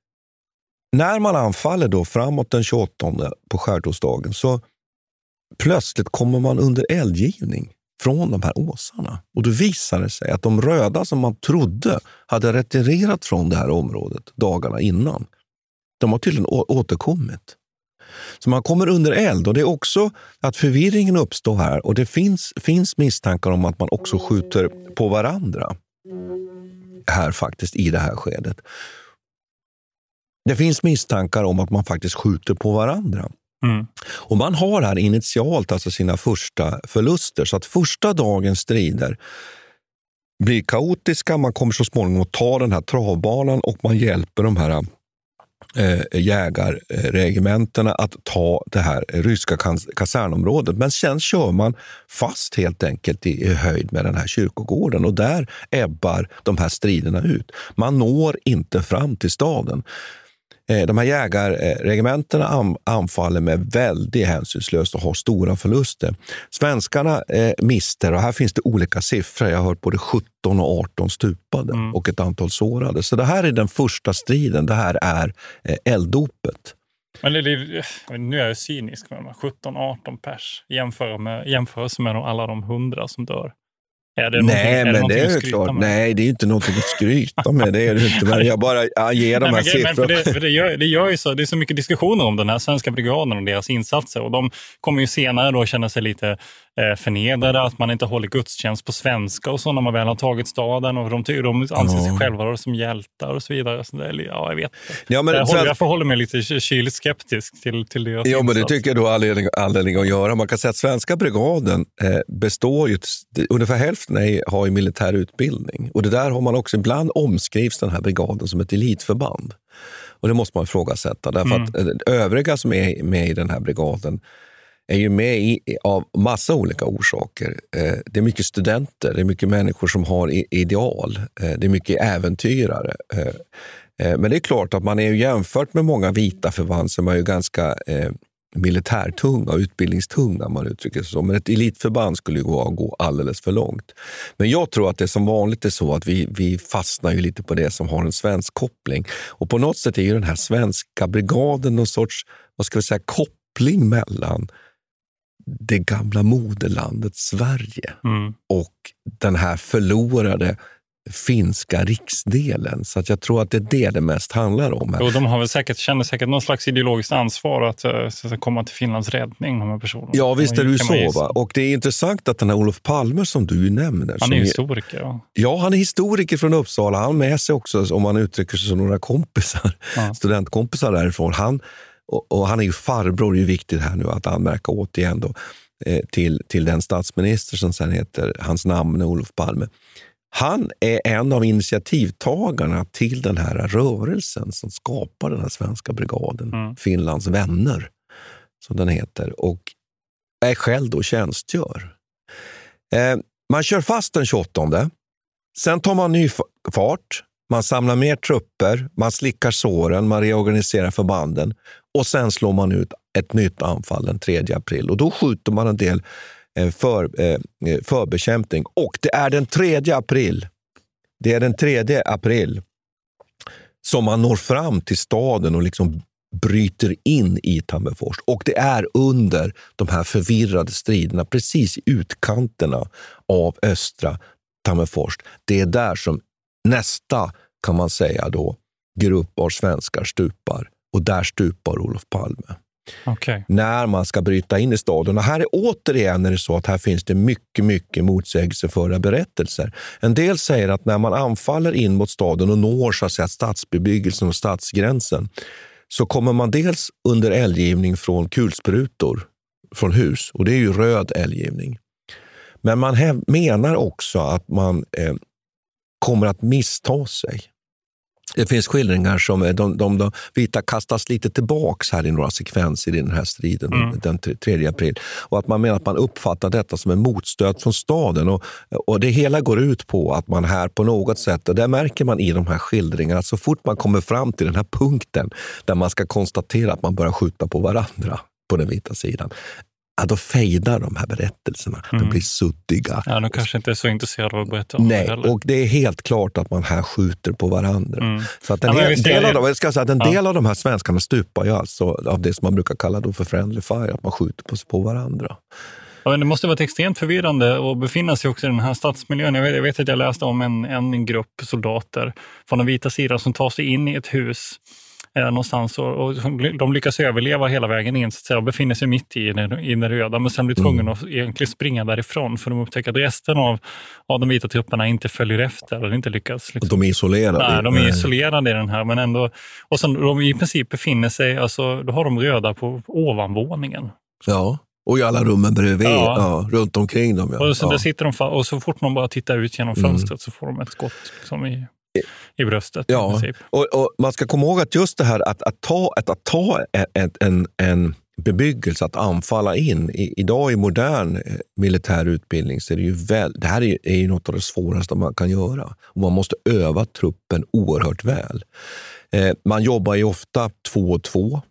När man anfaller då framåt den 28 på skärtorsdagen så plötsligt kommer man under eldgivning från de här åsarna. Och då visar det sig att de röda som man trodde hade retirerat från det här området dagarna innan, de har tydligen återkommit. Så man kommer under eld och det är också att förvirringen uppstår här och det finns misstankar om att man också skjuter på varandra här faktiskt i det här skedet. Det finns misstankar om att man faktiskt skjuter på varandra. Mm. Och man har här initialt alltså sina första förluster så att första dagens strider blir kaotiska. Man kommer så småningom att ta den här travbanan och man hjälper de här jägarregementerna att ta det här ryska kasernområdet. Men sen kör man fast helt enkelt i höjd med den här kyrkogården och där ebbar de här striderna ut. Man når inte fram till staden. De här jägarregementerna anfaller med väldigt hänsynslöst och har stora förluster. Svenskarna mister, och här finns det olika siffror. Jag har hört både 17 och 18 stupade och ett antal sårade. Så det här är den första striden. Det här är elddopet. Men nu är jag cynisk med de här 17-18 pers jämförelse med alla de 100 som dör. Nej, men det är ju klart. Nej, det är inte något att skryta med. Det är det inte. Men jag bara ger de här siffrorna. Det gör ju så. Det är så mycket diskussioner om den här svenska brigaden och deras insatser. Och de kommer ju senare då känna sig lite förnedrade, att man inte håller gudstjänst på svenska och så när man väl har tagit staden, och de anser sig själva som hjältar och så vidare. Så det, jag vet. Ja, men jag förhåller mig lite kyligt skeptisk till det. Ja, men det tycker jag då anledning att göra. Man kan säga att svenska brigaden består ju, ungefär hälften har ju militär utbildning. Och det där har man också, ibland omskrivs den här brigaden som ett elitförband. Och det måste man ifrågasätta, därför att övriga som är med i den här brigaden är ju med av massa olika orsaker. Det är mycket studenter, det är mycket människor som har ideal, det är mycket äventyrare. Men det är klart att man är ju jämfört med många vita förband som är ju ganska militärtunga och utbildningstunga, man uttrycker sig så. Men ett elitförband skulle ju gå alldeles för långt. Men jag tror att det som vanligt är så att vi fastnar ju lite på det som har en svensk koppling. Och på något sätt är ju den här svenska brigaden någon sorts, vad ska vi säga, koppling mellan det gamla moderlandet Sverige och den här förlorade finska riksdelen. Så att jag tror att det är det mest handlar om. Och de har väl känner säkert någon slags ideologiskt ansvar att komma till Finlands räddning, de här personerna. Ja, visst är det ju så, va? Och det är intressant att den här Olof Palme som du nämner. Han är historiker. Ja, han är historiker från Uppsala. Han med sig också, om man uttrycker sig som några kompisar, studentkompisar därifrån. Och han är ju farbror, det är ju viktigt här nu att anmärka återigen då, till den statsminister som sen heter, hans namn är Olof Palme. Han är en av initiativtagarna till den här rörelsen som skapar den här svenska brigaden, Finlands vänner, som den heter, och är själv då tjänstgör. Man kör fast den 28. Sen tar man ny fart, man samlar mer trupper, man slickar såren, man reorganiserar förbanden och sen slår man ut ett nytt anfall den 3 april. Och då skjuter man en del förbekämpning. Och det är den 3 april. Det är den 3 april som man når fram till staden och liksom bryter in i Tammerfors. Och det är under de här förvirrade striderna precis i utkanterna av östra Tammerfors. Det är där som nästa, kan man säga då, grupp av svenskar stupar. Och där stupar Olof Palme. Okay. När man ska bryta in i staden. Och här är återigen är det så att här finns det mycket motsägelsefulla berättelser. En del säger att när man anfaller in mot staden och når så att säga stadsbebyggelsen och stadsgränsen, så kommer man dels under eldgivning från kulsprutor från hus. Och det är ju röd eldgivning. Men man menar också att man kommer att missta sig. Det finns skildringar som de vita kastas lite tillbaks här i några sekvenser i den här striden den 3 april. Och att man menar att man uppfattar detta som en motstöt från staden. Och det hela går ut på att man här på något sätt, och det märker man i de här skildringarna, att så fort man kommer fram till den här punkten där man ska konstatera att man börjar skjuta på varandra på den vita sidan, ja, då fejdar de här berättelserna. De blir suddiga. Ja, de kanske inte är så intresserade av att berätta om Nej, det heller. Och det är helt klart att man här skjuter på varandra. Så att en del av de här svenskarna stupar ju alltså av det som man brukar kalla då för friendly fire, att man skjuter på varandra. Ja, men det måste vara extremt förvirrande att befinna sig också i den här stadsmiljön. Jag vet att jag läste om en grupp soldater från den vita sidan som tar sig in i ett hus någonstans och de lyckas överleva hela vägen in så att säga, och befinner sig mitt i det röda, men sen blir tvungna att egentligen springa därifrån för de upptäcker att resten av de vita trupperna inte följer efter eller inte lyckas. Liksom. De är isolerade. Nej, de är isolerade i den här, men ändå, och sen de i princip befinner sig, alltså då har de röda på ovanvåningen. Ja. Och i alla rummen bredvid, runt omkring dem. Ja. Och så där sitter de och så fort man bara tittar ut genom fönstret så får de ett skott liksom i bröstet. Ja, och man ska komma ihåg att just det här att ta en bebyggelse, att anfalla in. Idag i modern militär utbildning så är det ju det här är ju något av det svåraste man kan göra. Och man måste öva truppen oerhört väl. Man jobbar ju ofta 2 och 2.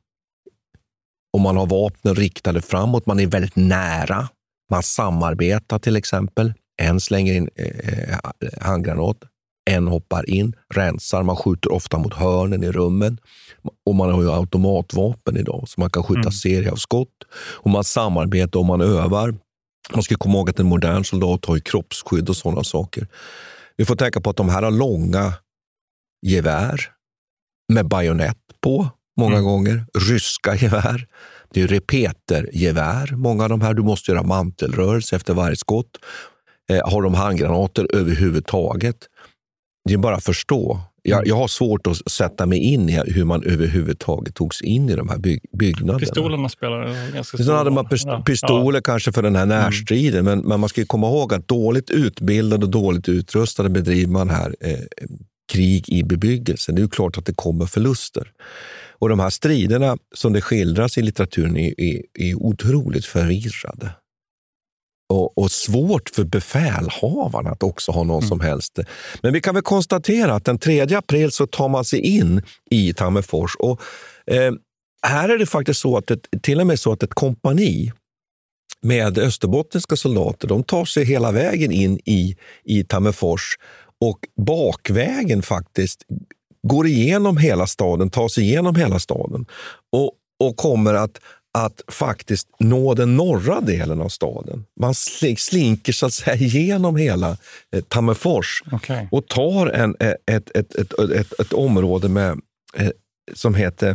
Och man har vapnen riktade framåt, man är väldigt nära. Man samarbetar till exempel. En slänger in handgranat, en hoppar in, rensar. Man skjuter ofta mot hörnen i rummen. Och man har ju automatvapen idag så man kan skjuta serier av skott. Och man samarbetar och man övar. Man ska komma ihåg att en modern soldat har ju kroppsskydd och sådana saker. Vi får tänka på att de här har långa gevär med bajonett på. Många gånger. Ryska gevär. Det är repetergevär, många av de här. Du måste göra mantelrörelse efter varje skott. Har de handgranater överhuvudtaget? Det är bara att förstå. Jag har svårt att sätta mig in i hur man överhuvudtaget togs in i de här byggnaderna. Pistolerna spelar ganska stor roll. Sen hade man pistoler kanske för den här närstriden, men man ska komma ihåg att dåligt utbildade och dåligt utrustade bedriver man här krig i bebyggelsen. Det är ju klart att det kommer förluster. Och de här striderna som det skildras i litteraturen är otroligt förvirrade. Och svårt för befälhavarna att också ha någon som helst. Men vi kan väl konstatera att den 3 april så tar man sig in i Tammerfors. Och här är det faktiskt så att till och med så att ett kompani med österbottniska soldater, de tar sig hela vägen in i Tammerfors och bakvägen faktiskt går igenom hela staden, tar sig igenom hela staden och kommer att faktiskt nå den norra delen av staden. Man slinker så att säga igenom hela Tammerfors och tar ett område med, som heter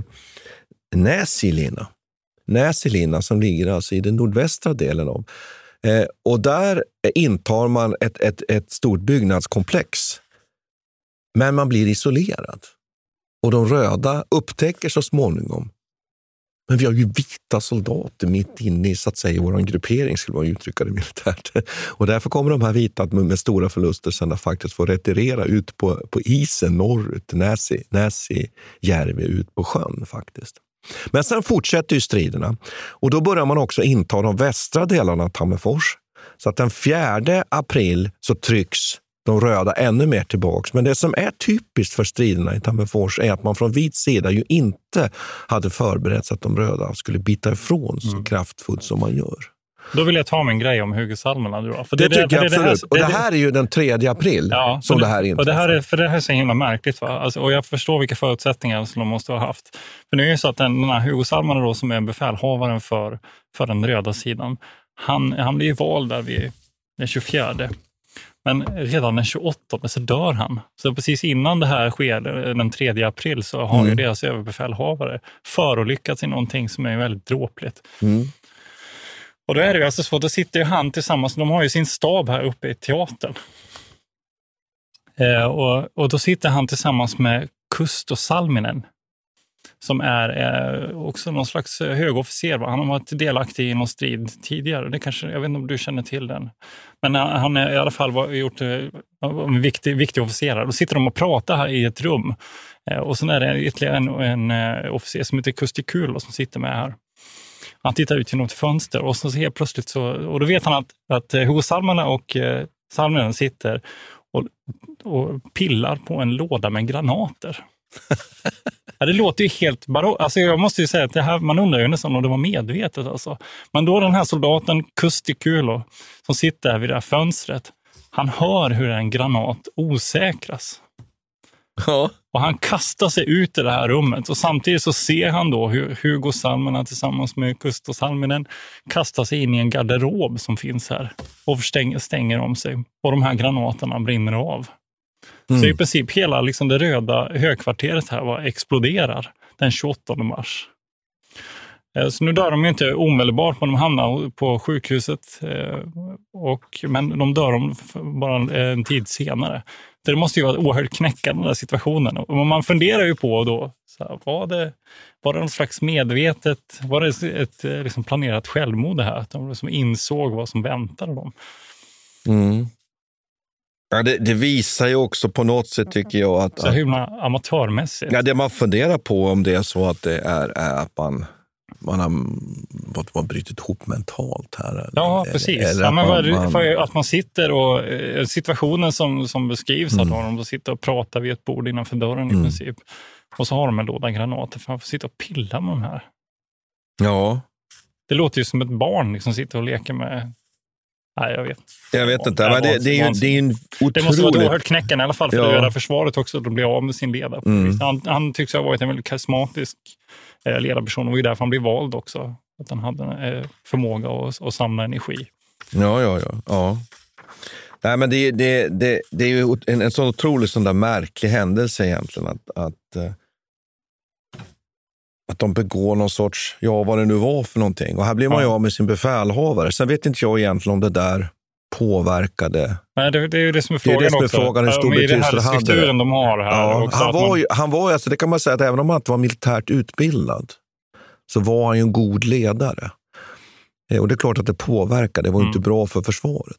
Näsilina som ligger alltså i den nordvästra delen av. Och där intar man ett stort byggnadskomplex. Men man blir isolerad. Och de röda upptäcker så småningom. Men vi har ju vita soldater mitt inne i, så att säga, vår gruppering, skulle man uttrycka det militärt. Och därför kommer de här vita med stora förluster sen att faktiskt få retirera ut på isen norrut, Näsijärvi, ut på sjön faktiskt. Men sen fortsätter ju striderna. Och då börjar man också inta de västra delarna av Tammerfors. Så att den 4 april så trycks de röda ännu mer tillbaks. Men det som är typiskt för striderna i Tammerfors är att man från vit sida ju inte hade förberett sig att de röda skulle bita ifrån så kraftfullt som man gör. Då vill jag ta min grej om Huggesalmerna. För det tycker jag absolut. Och det här är ju den 3 april som det här inträffar. Och det här är så himla märkligt. Va? Alltså, och jag förstår vilka förutsättningar som de måste ha haft. För nu är det så att den här Huggesalmerna då, som är befälhavaren för den röda sidan, han blir ju vald där vid den 24. Men redan den 28 så dör han. Så precis innan det här sker, den 3 april, så har ju deras överbefälhavare förolyckats i någonting som är väldigt dråpligt. Och då är det ju alltså så att då sitter ju han tillsammans, de har ju sin stab här uppe i teatern. Och då sitter han tillsammans med Kusto Salminen, som är också någon slags högofficer. Han har varit delaktig i någon strid tidigare. Det kanske, jag vet inte om du känner till den. Men han är i alla fall gjort en viktig officerare. Då sitter de och pratar här i ett rum. Och sen är det ytterligare en officer som heter Kustikulo som sitter med här. Han tittar ut genom ett fönster och så helt plötsligt så... Och då vet han att Huggesalmerna och Salminen sitter och pillar på en låda med granater. Ja, det låter ju helt barockt. Alltså jag måste ju säga att det här, man undrar ju nästan om det var medvetet. Alltså. Men då den här soldaten Kustikulo som sitter här vid det här fönstret, han hör hur en granat osäkras. Ja. Och han kastar sig ut i det här rummet och samtidigt så ser han då hur Huggesalmerna tillsammans med Kusto Salminen kastar sig in i en garderob som finns här och stänger om sig. Och de här granaterna brinner av. Så i princip hela liksom det röda högkvarteret här exploderar den 28 mars. Så nu dör de ju inte omedelbart, men de hamnar på sjukhuset. Men de dör bara en tid senare. Det måste ju vara oerhört knäckande, den där situationen. Och man funderar ju på då, så här, var det någon slags medvetet, var det ett liksom planerat självmord det här? Att de liksom insåg vad som väntade dem. Ja, det visar ju också på något sätt, tycker jag, att... Så himla amatörmässigt. Ja, det man funderar på, om det är så att det är att man har brutit ihop mentalt här. Ja, precis. Eller att man sitter och... Situationen som beskrivs att de sitter och pratar vid ett bord innanför dörren i princip. Och så har de en låda granater för att få sitta och pilla med de här. Ja. Det låter ju som ett barn liksom sitter och leker med... Nej, jag vet inte. Men det är en otroligt... Det måste vara oerhört knäckande i alla fall för det röda försvaret också, att de blir av med sin ledare. Han tycks ha varit en väldigt karismatisk ledarperson och det var ju därför han blev vald också. Att han hade förmåga att samla energi. Ja. Nej, men det är ju en sån otrolig sån där märklig händelse egentligen att att de begår någon sorts, vad det nu var för någonting. Och här blir man ju av med sin befälhavare. Sen vet inte jag egentligen om det där påverkade. Nej, det är ju det som är frågan också. Det är det som är frågan, hur stor betydelse det hade. Strukturen de har här. Ja, han var alltså, det kan man säga att även om han inte var militärt utbildad så var han ju en god ledare. Och det är klart att det påverkade. Det var inte bra för försvaret.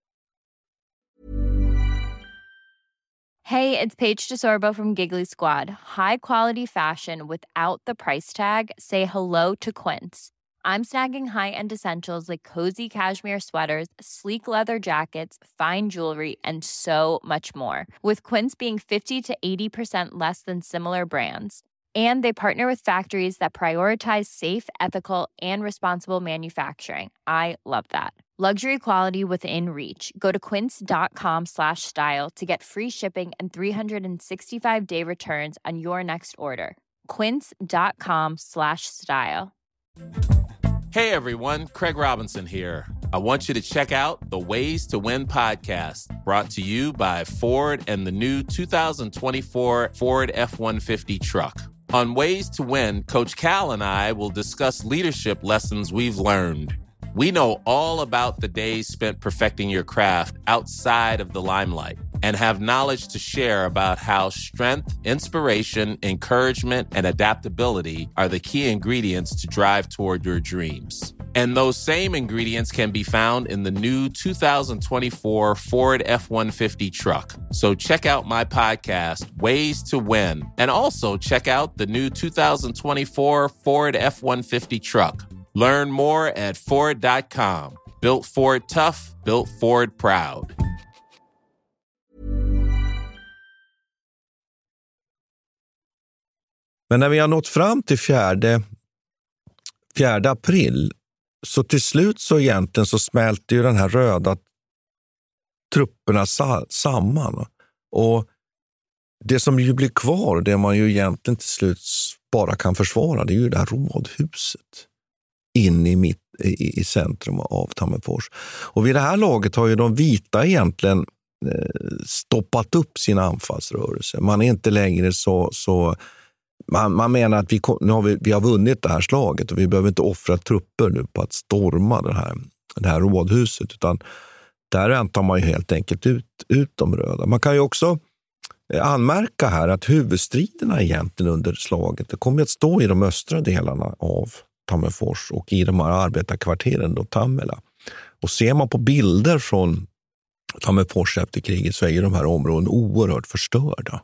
Hey, it's Paige DeSorbo from Giggly Squad. High quality fashion without the price tag. Say hello to Quince. I'm snagging high-end essentials like cozy cashmere sweaters, sleek leather jackets, fine jewelry, and so much more. With Quince being 50 to 80% less than similar brands. And they partner with factories that prioritize safe, ethical, and responsible manufacturing. I love that. Luxury quality within reach. Go to quince.com/style to get free shipping and 365-day returns on your next order. Quince.com/style. Hey everyone, Craig Robinson here. I want you to check out the Ways to Win podcast, brought to you by Ford and the new 2024 Ford F-150 truck. On Ways to Win, Coach Cal and I will discuss leadership lessons we've learned. We know all about the days spent perfecting your craft outside of the limelight and have knowledge to share about how strength, inspiration, encouragement, and adaptability are the key ingredients to drive toward your dreams. And those same ingredients can be found in the new 2024 Ford F-150 truck. So check out my podcast, Ways to Win, and also check out the new 2024 Ford F-150 truck. Learn more at Ford.com. Built Ford tough, built Ford proud. Men när vi har nått fram till 4 april så till slut så egentligen så smälter ju den här röda trupperna samman. Och det som ju blir kvar, det man ju egentligen till slut bara kan försvara, det är ju det här rådhuset in i centrum av Tammerfors. Och vid det här laget har ju de vita egentligen stoppat upp sin anfallsrörelse. Man är inte längre så man menar att vi har vunnit det här slaget och vi behöver inte offra trupper nu på att storma det här rådhuset, utan där väntar man ju helt enkelt ut de röda. Man kan ju också anmärka här att huvudstriderna egentligen under slaget, det kommer att stå i de östra delarna av Tammerfors och i de här arbetarkvarteren då, Tammela. Och ser man på bilder från Tammerfors efter kriget så är ju de här områdena oerhört förstörda.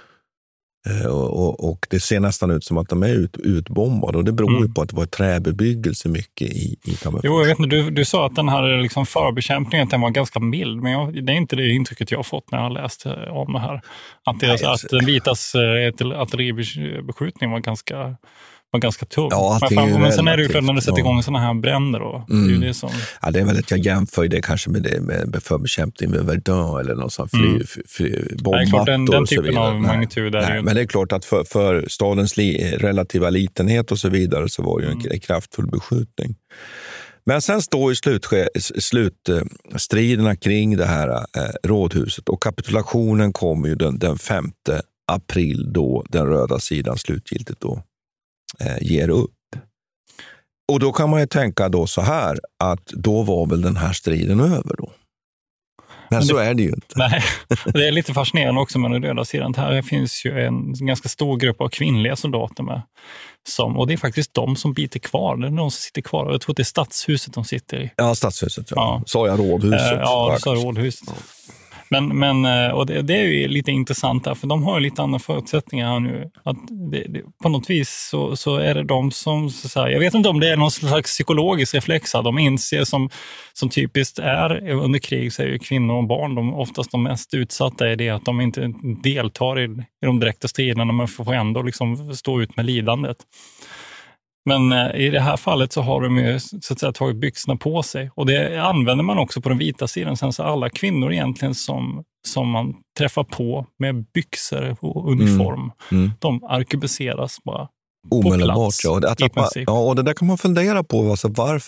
Och det ser nästan ut som att de är utbombade, och det beror ju på att det var träbebyggelse mycket i Tammerfors. Jo, jag vet inte, du sa att den här liksom förbekämpningen den var ganska mild, men det är inte det intrycket jag har fått när jag har läst om det här. Att den vitas artilleribeskjutning var ganska tung. Ja, men sen är det ju klart när du sätter igång sådana här bränder då. Det är ju det som... Ja, det är väl att jag jämför det kanske med förbekämpning med Verdun eller någon sån bombmattor. Den typen av magnitud är ju... Men det är klart att för stadens relativa litenhet och så vidare så var det ju en kraftfull beskjutning. Men sen står ju slutstriderna kring det här rådhuset, och kapitulationen kommer ju den 5 april då den röda sidan slutgiltigt då ger upp. Och då kan man ju tänka då så här, att då var väl den här striden över då. Men så är det ju inte. Nej, det är lite fascinerande också med den röda sidan. Här finns ju en ganska stor grupp av kvinnliga soldater med. Och det är faktiskt de som biter kvar. Det är de som sitter kvar. Jag tror att det är stadshuset de sitter i. Ja, stadshuset. Ja. Sa jag rådhuset? Ja, sa rådhuset. Men och det är ju lite intressant där, för de har ju lite andra förutsättningar här nu. Att på något vis så är det de som, så här, jag vet inte om det är någon slags psykologisk reflex här. De inser som typiskt är under krig, så är ju kvinnor och barn oftast de mest utsatta i det att de inte deltar i de direkta striderna, men får ändå liksom stå ut med lidandet. Men i det här fallet så har de ju så att säga tagit byxorna på sig. Och det använder man också på den vita sidan. Sen så alla kvinnor egentligen som man träffar på med byxor och uniform, de arkebuseras bara omedelbart, på plats. Och det där kan man fundera på. Alltså,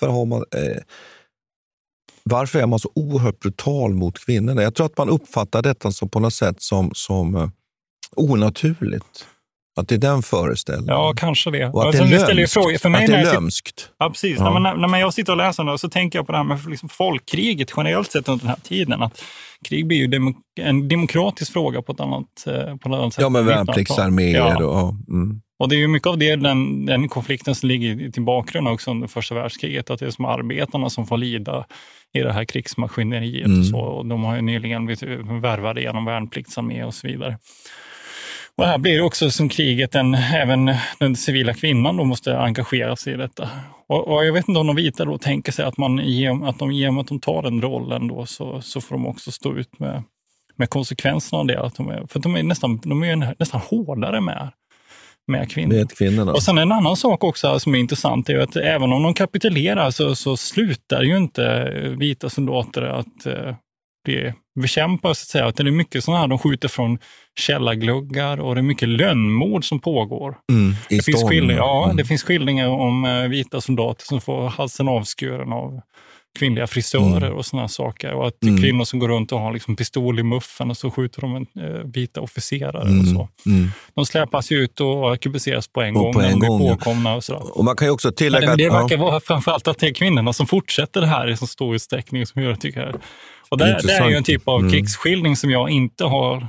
varför är man så oerhört brutal mot kvinnorna? Jag tror att man uppfattar detta som på något sätt som onaturligt. Att det är den föreställningen. Ja, kanske det. Och att det är lömskt. Ja, precis. Ja. När jag sitter och läser det så tänker jag på det här med liksom folkkriget generellt sett under den här tiden. Att krig blir ju en demokratisk fråga på ett annat sätt. Ja, med värnpliktsarméer och... Och det är ju mycket av det, den konflikten som ligger till bakgrund också under första världskriget. Att det är som arbetarna som får lida i det här krigsmaskineriet och så. Och de har ju nyligen blivit värvade genom värnpliktsarmé och så vidare. Och här blir det också som kriget, även den civila kvinnan då måste engagera sig i detta. Och jag vet inte om de vita då tänker sig att genom att de tar den rollen då så får de också stå ut med konsekvenserna av det. För de är nästan hårdare med kvinnor. Och sen en annan sak också som är intressant är att även om de kapitulerar så slutar ju inte vita soldater att bli bekämpade, så att säga. Att det är mycket sådana här, de skjuter från källargluggar och det är mycket lönnmord som pågår. Det finns skildringar om vita soldater som får halsen avskuren av kvinnliga frisörer och såna saker. Och att kvinnor som går runt och har liksom pistol i muffen och så skjuter de vita officerare och så. De släpas ut och arkebuseras på en gång när de blir påkomna och sådär. Och man kan ju också tillägga att det verkar vara framförallt att det är kvinnorna som fortsätter det här i så stor utsträckning som jag tycker. Och det är ju en typ av krigsskildring som jag inte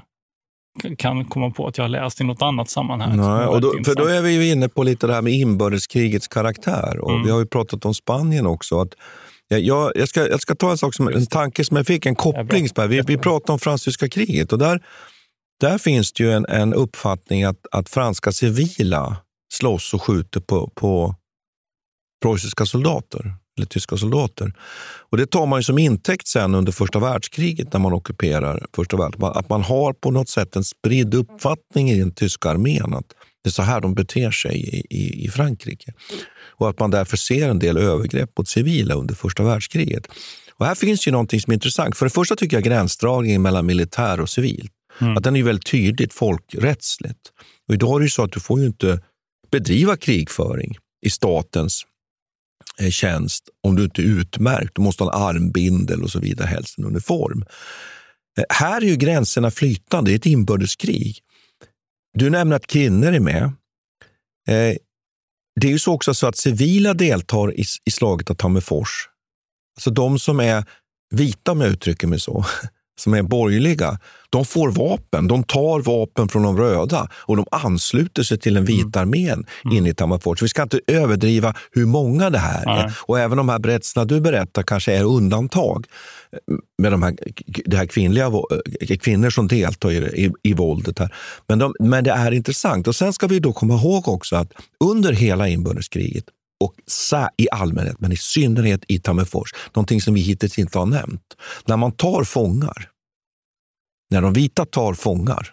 kan komma på att jag har läst i något annat sammanhang. Nej, och då är vi ju inne på lite det här med inbördeskrigets karaktär. Och vi har ju pratat om Spanien också. Att jag ska ta en tanke som jag fick, en koppling. Vi pratar om franska kriget och där finns det ju en uppfattning att franska civila slåss och skjuter på preussiska soldater eller tyska soldater. Och det tar man ju som intäkt sen under första världskriget när man ockuperar första världskriget. Att man har på något sätt en spridd uppfattning i den tyska armén att det är så här de beter sig i Frankrike. Och att man därför ser en del övergrepp mot civila under första världskriget. Och här finns ju någonting som är intressant. För det första tycker jag gränsdragningen mellan militär och civil. Att den är väldigt tydligt folkrättsligt. Och idag är det ju så att du får ju inte bedriva krigföring i statens tjänst om du inte är utmärkt. Du måste ha en armbindel och så vidare, helst en uniform. Här är ju gränserna flytande. Det är ett inbördeskrig. Du nämner att kvinnor är med. Det är ju så också så att civila deltar i slaget av Tammerfors. Alltså de som är vita, om jag uttrycker mig så, som är borgerliga, de får vapen. De tar vapen från de röda och de ansluter sig till den vita armén in i Tammerfors. Vi ska inte överdriva hur många det här är. Och även de här berättelserna du berättar kanske är undantag med det här kvinnor som deltar i våldet här. Men det är intressant. Och sen ska vi då komma ihåg också att under hela inbördeskriget och i allmänhet, men i synnerhet i Tammerfors, någonting som vi hittills inte har nämnt. När man tar fångar, när de vita tar fångar,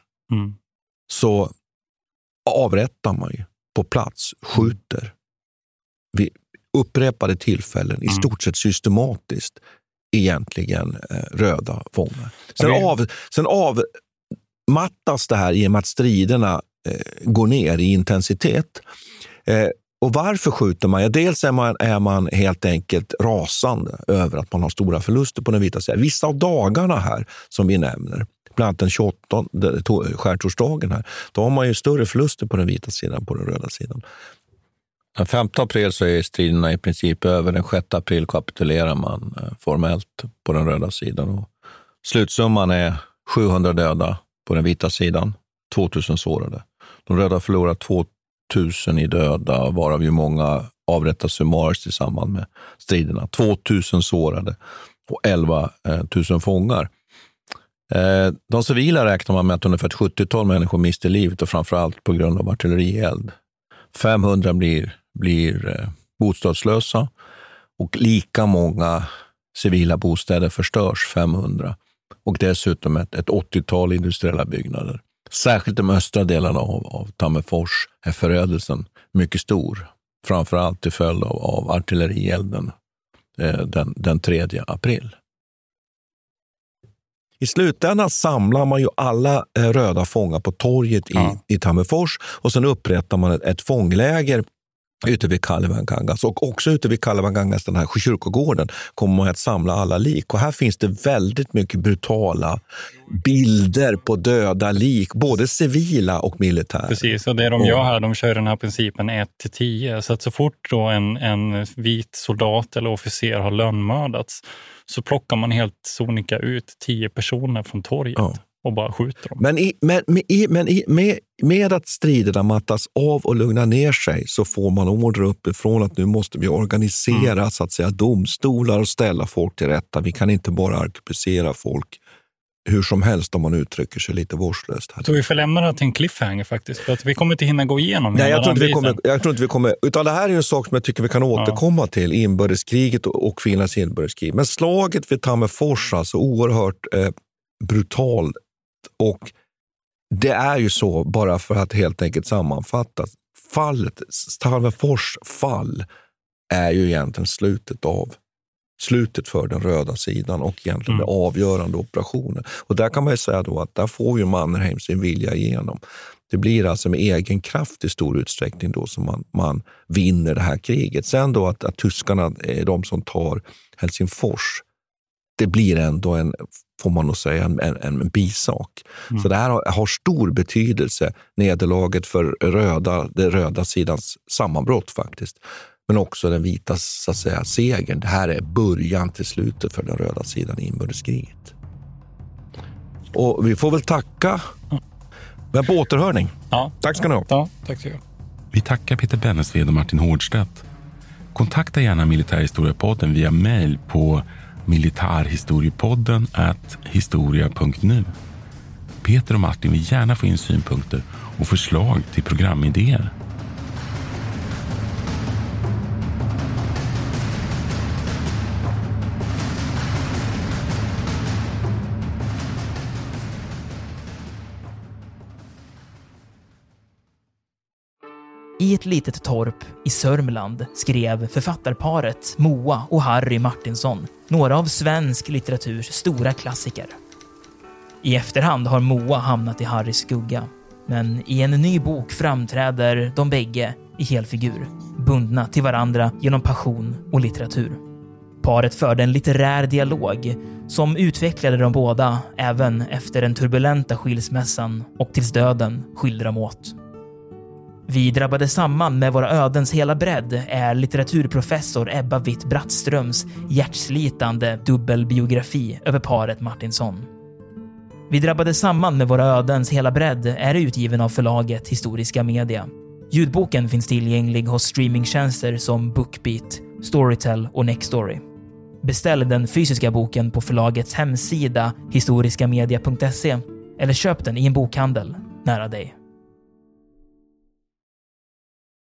så avrättar man ju på plats, skjuter vid upprepade tillfällen, i stort sett systematiskt, egentligen röda fångar. Sen avmattas det här i och med att striderna går ner i intensitet. Och varför skjuter man? Ja, dels är man helt enkelt rasande över att man har stora förluster på den vita sidan. Vissa av dagarna här som vi nämner, bland annat den 28 skärtorsdagen här, då har man ju större förluster på den vita sidan på den röda sidan. Den 5 april så är striderna i princip över. Den 6 april kapitulerar man formellt på den röda sidan. Och slutsumman är 700 döda på den vita sidan, 2000 sårade. De röda förlorar 2000 i döda, varav ju många avrättas summariskt i samband med striderna. 2000 sårade och 11 000 fångar. De civila räknar man med att ungefär 70-tal människor mister livet och framförallt på grund av artillerield. 500 blir bostadslösa och lika många civila bostäder förstörs, 500. Och dessutom ett 80-tal industriella byggnader. Särskilt de östra delarna av Tammerfors är förödelsen mycket stor. Framförallt till följd av artillerielden den 3 april. I slutändan samlar man ju alla röda fångar på torget i Tammerfors och sen upprättar man ett fångläger ute vid Kalevakangas. Och också ute vid Kalevakangas, den här kyrkogården, kommer man att samla alla lik. Och här finns det väldigt mycket brutala bilder på döda lik, både civila och militära. Precis, och det de gör här, de kör den här principen 1-10. Så att så fort då en vit soldat eller officer har lönnmördats, så plockar man helt sonika ut 10 personer från torget. Och bara skjuter dem. Men med att striderna mattas av och lugna ner sig, så får man order uppifrån att nu måste vi organisera så att säga domstolar och ställa folk till rätta. Vi kan inte bara arkebusera folk hur som helst, om man uttrycker sig lite vårdslöst. Så vi får lämna det till en cliffhanger faktiskt, för att vi kommer inte hinna gå igenom. Nej, jag tror inte vi kommer, utan det här är en sak som jag tycker vi kan återkomma till, inbördeskriget och Finlands inbördeskrig. Men slaget vid Tammerfors, alltså oerhört brutalt. Och det är ju så, bara för att helt enkelt sammanfatta, Tammerfors fall är ju egentligen slutet för den röda sidan och egentligen det avgörande operationen. Och där kan man ju säga då att där får ju Mannerheim sin vilja igenom. Det blir alltså med egen kraft i stor utsträckning då som man vinner det här kriget. Sen då att tyskarna är de som tar Helsingfors, det blir ändå får man nog säga, en bisak. Så det här har stor betydelse, nederlaget för den röda sidans sammanbrott faktiskt. Men också den vita, så att säga, segern. Det här är början till slutet för den röda sidan i inbördeskriget. Och vi får väl tacka. Men på återhörning. Ja. Tack ska ni ha. Ja, tack så mycket. Vi tackar Peter Bennesved och Martin Hårdstedt. Kontakta gärna Militärhistoriepodden via mejl på militarhistoriepodden@historia.nu. Peter och Martin vill gärna få in synpunkter och förslag till programidéer. I ett litet torp i Sörmland skrev författarparet Moa och Harry Martinsson några av svensk litteraturs stora klassiker. I efterhand har Moa hamnat i Harrys skugga, men i en ny bok framträder de bägge i helfigur, bundna till varandra genom passion och litteratur. Paret förde en litterär dialog som utvecklade de båda även efter den turbulenta skilsmässan och tills döden skilde dem åt. Vi drabbade samman med våra ödens hela bredd är litteraturprofessor Ebba Witt-Brattströms hjärtslitande dubbelbiografi över paret Martinsson. Vi drabbade samman med våra ödens hela bredd är utgiven av förlaget Historiska Media. Ljudboken finns tillgänglig hos streamingtjänster som Bookbeat, Storytel och Nextory. Beställ den fysiska boken på förlagets hemsida historiskamedia.se eller köp den i en bokhandel nära dig.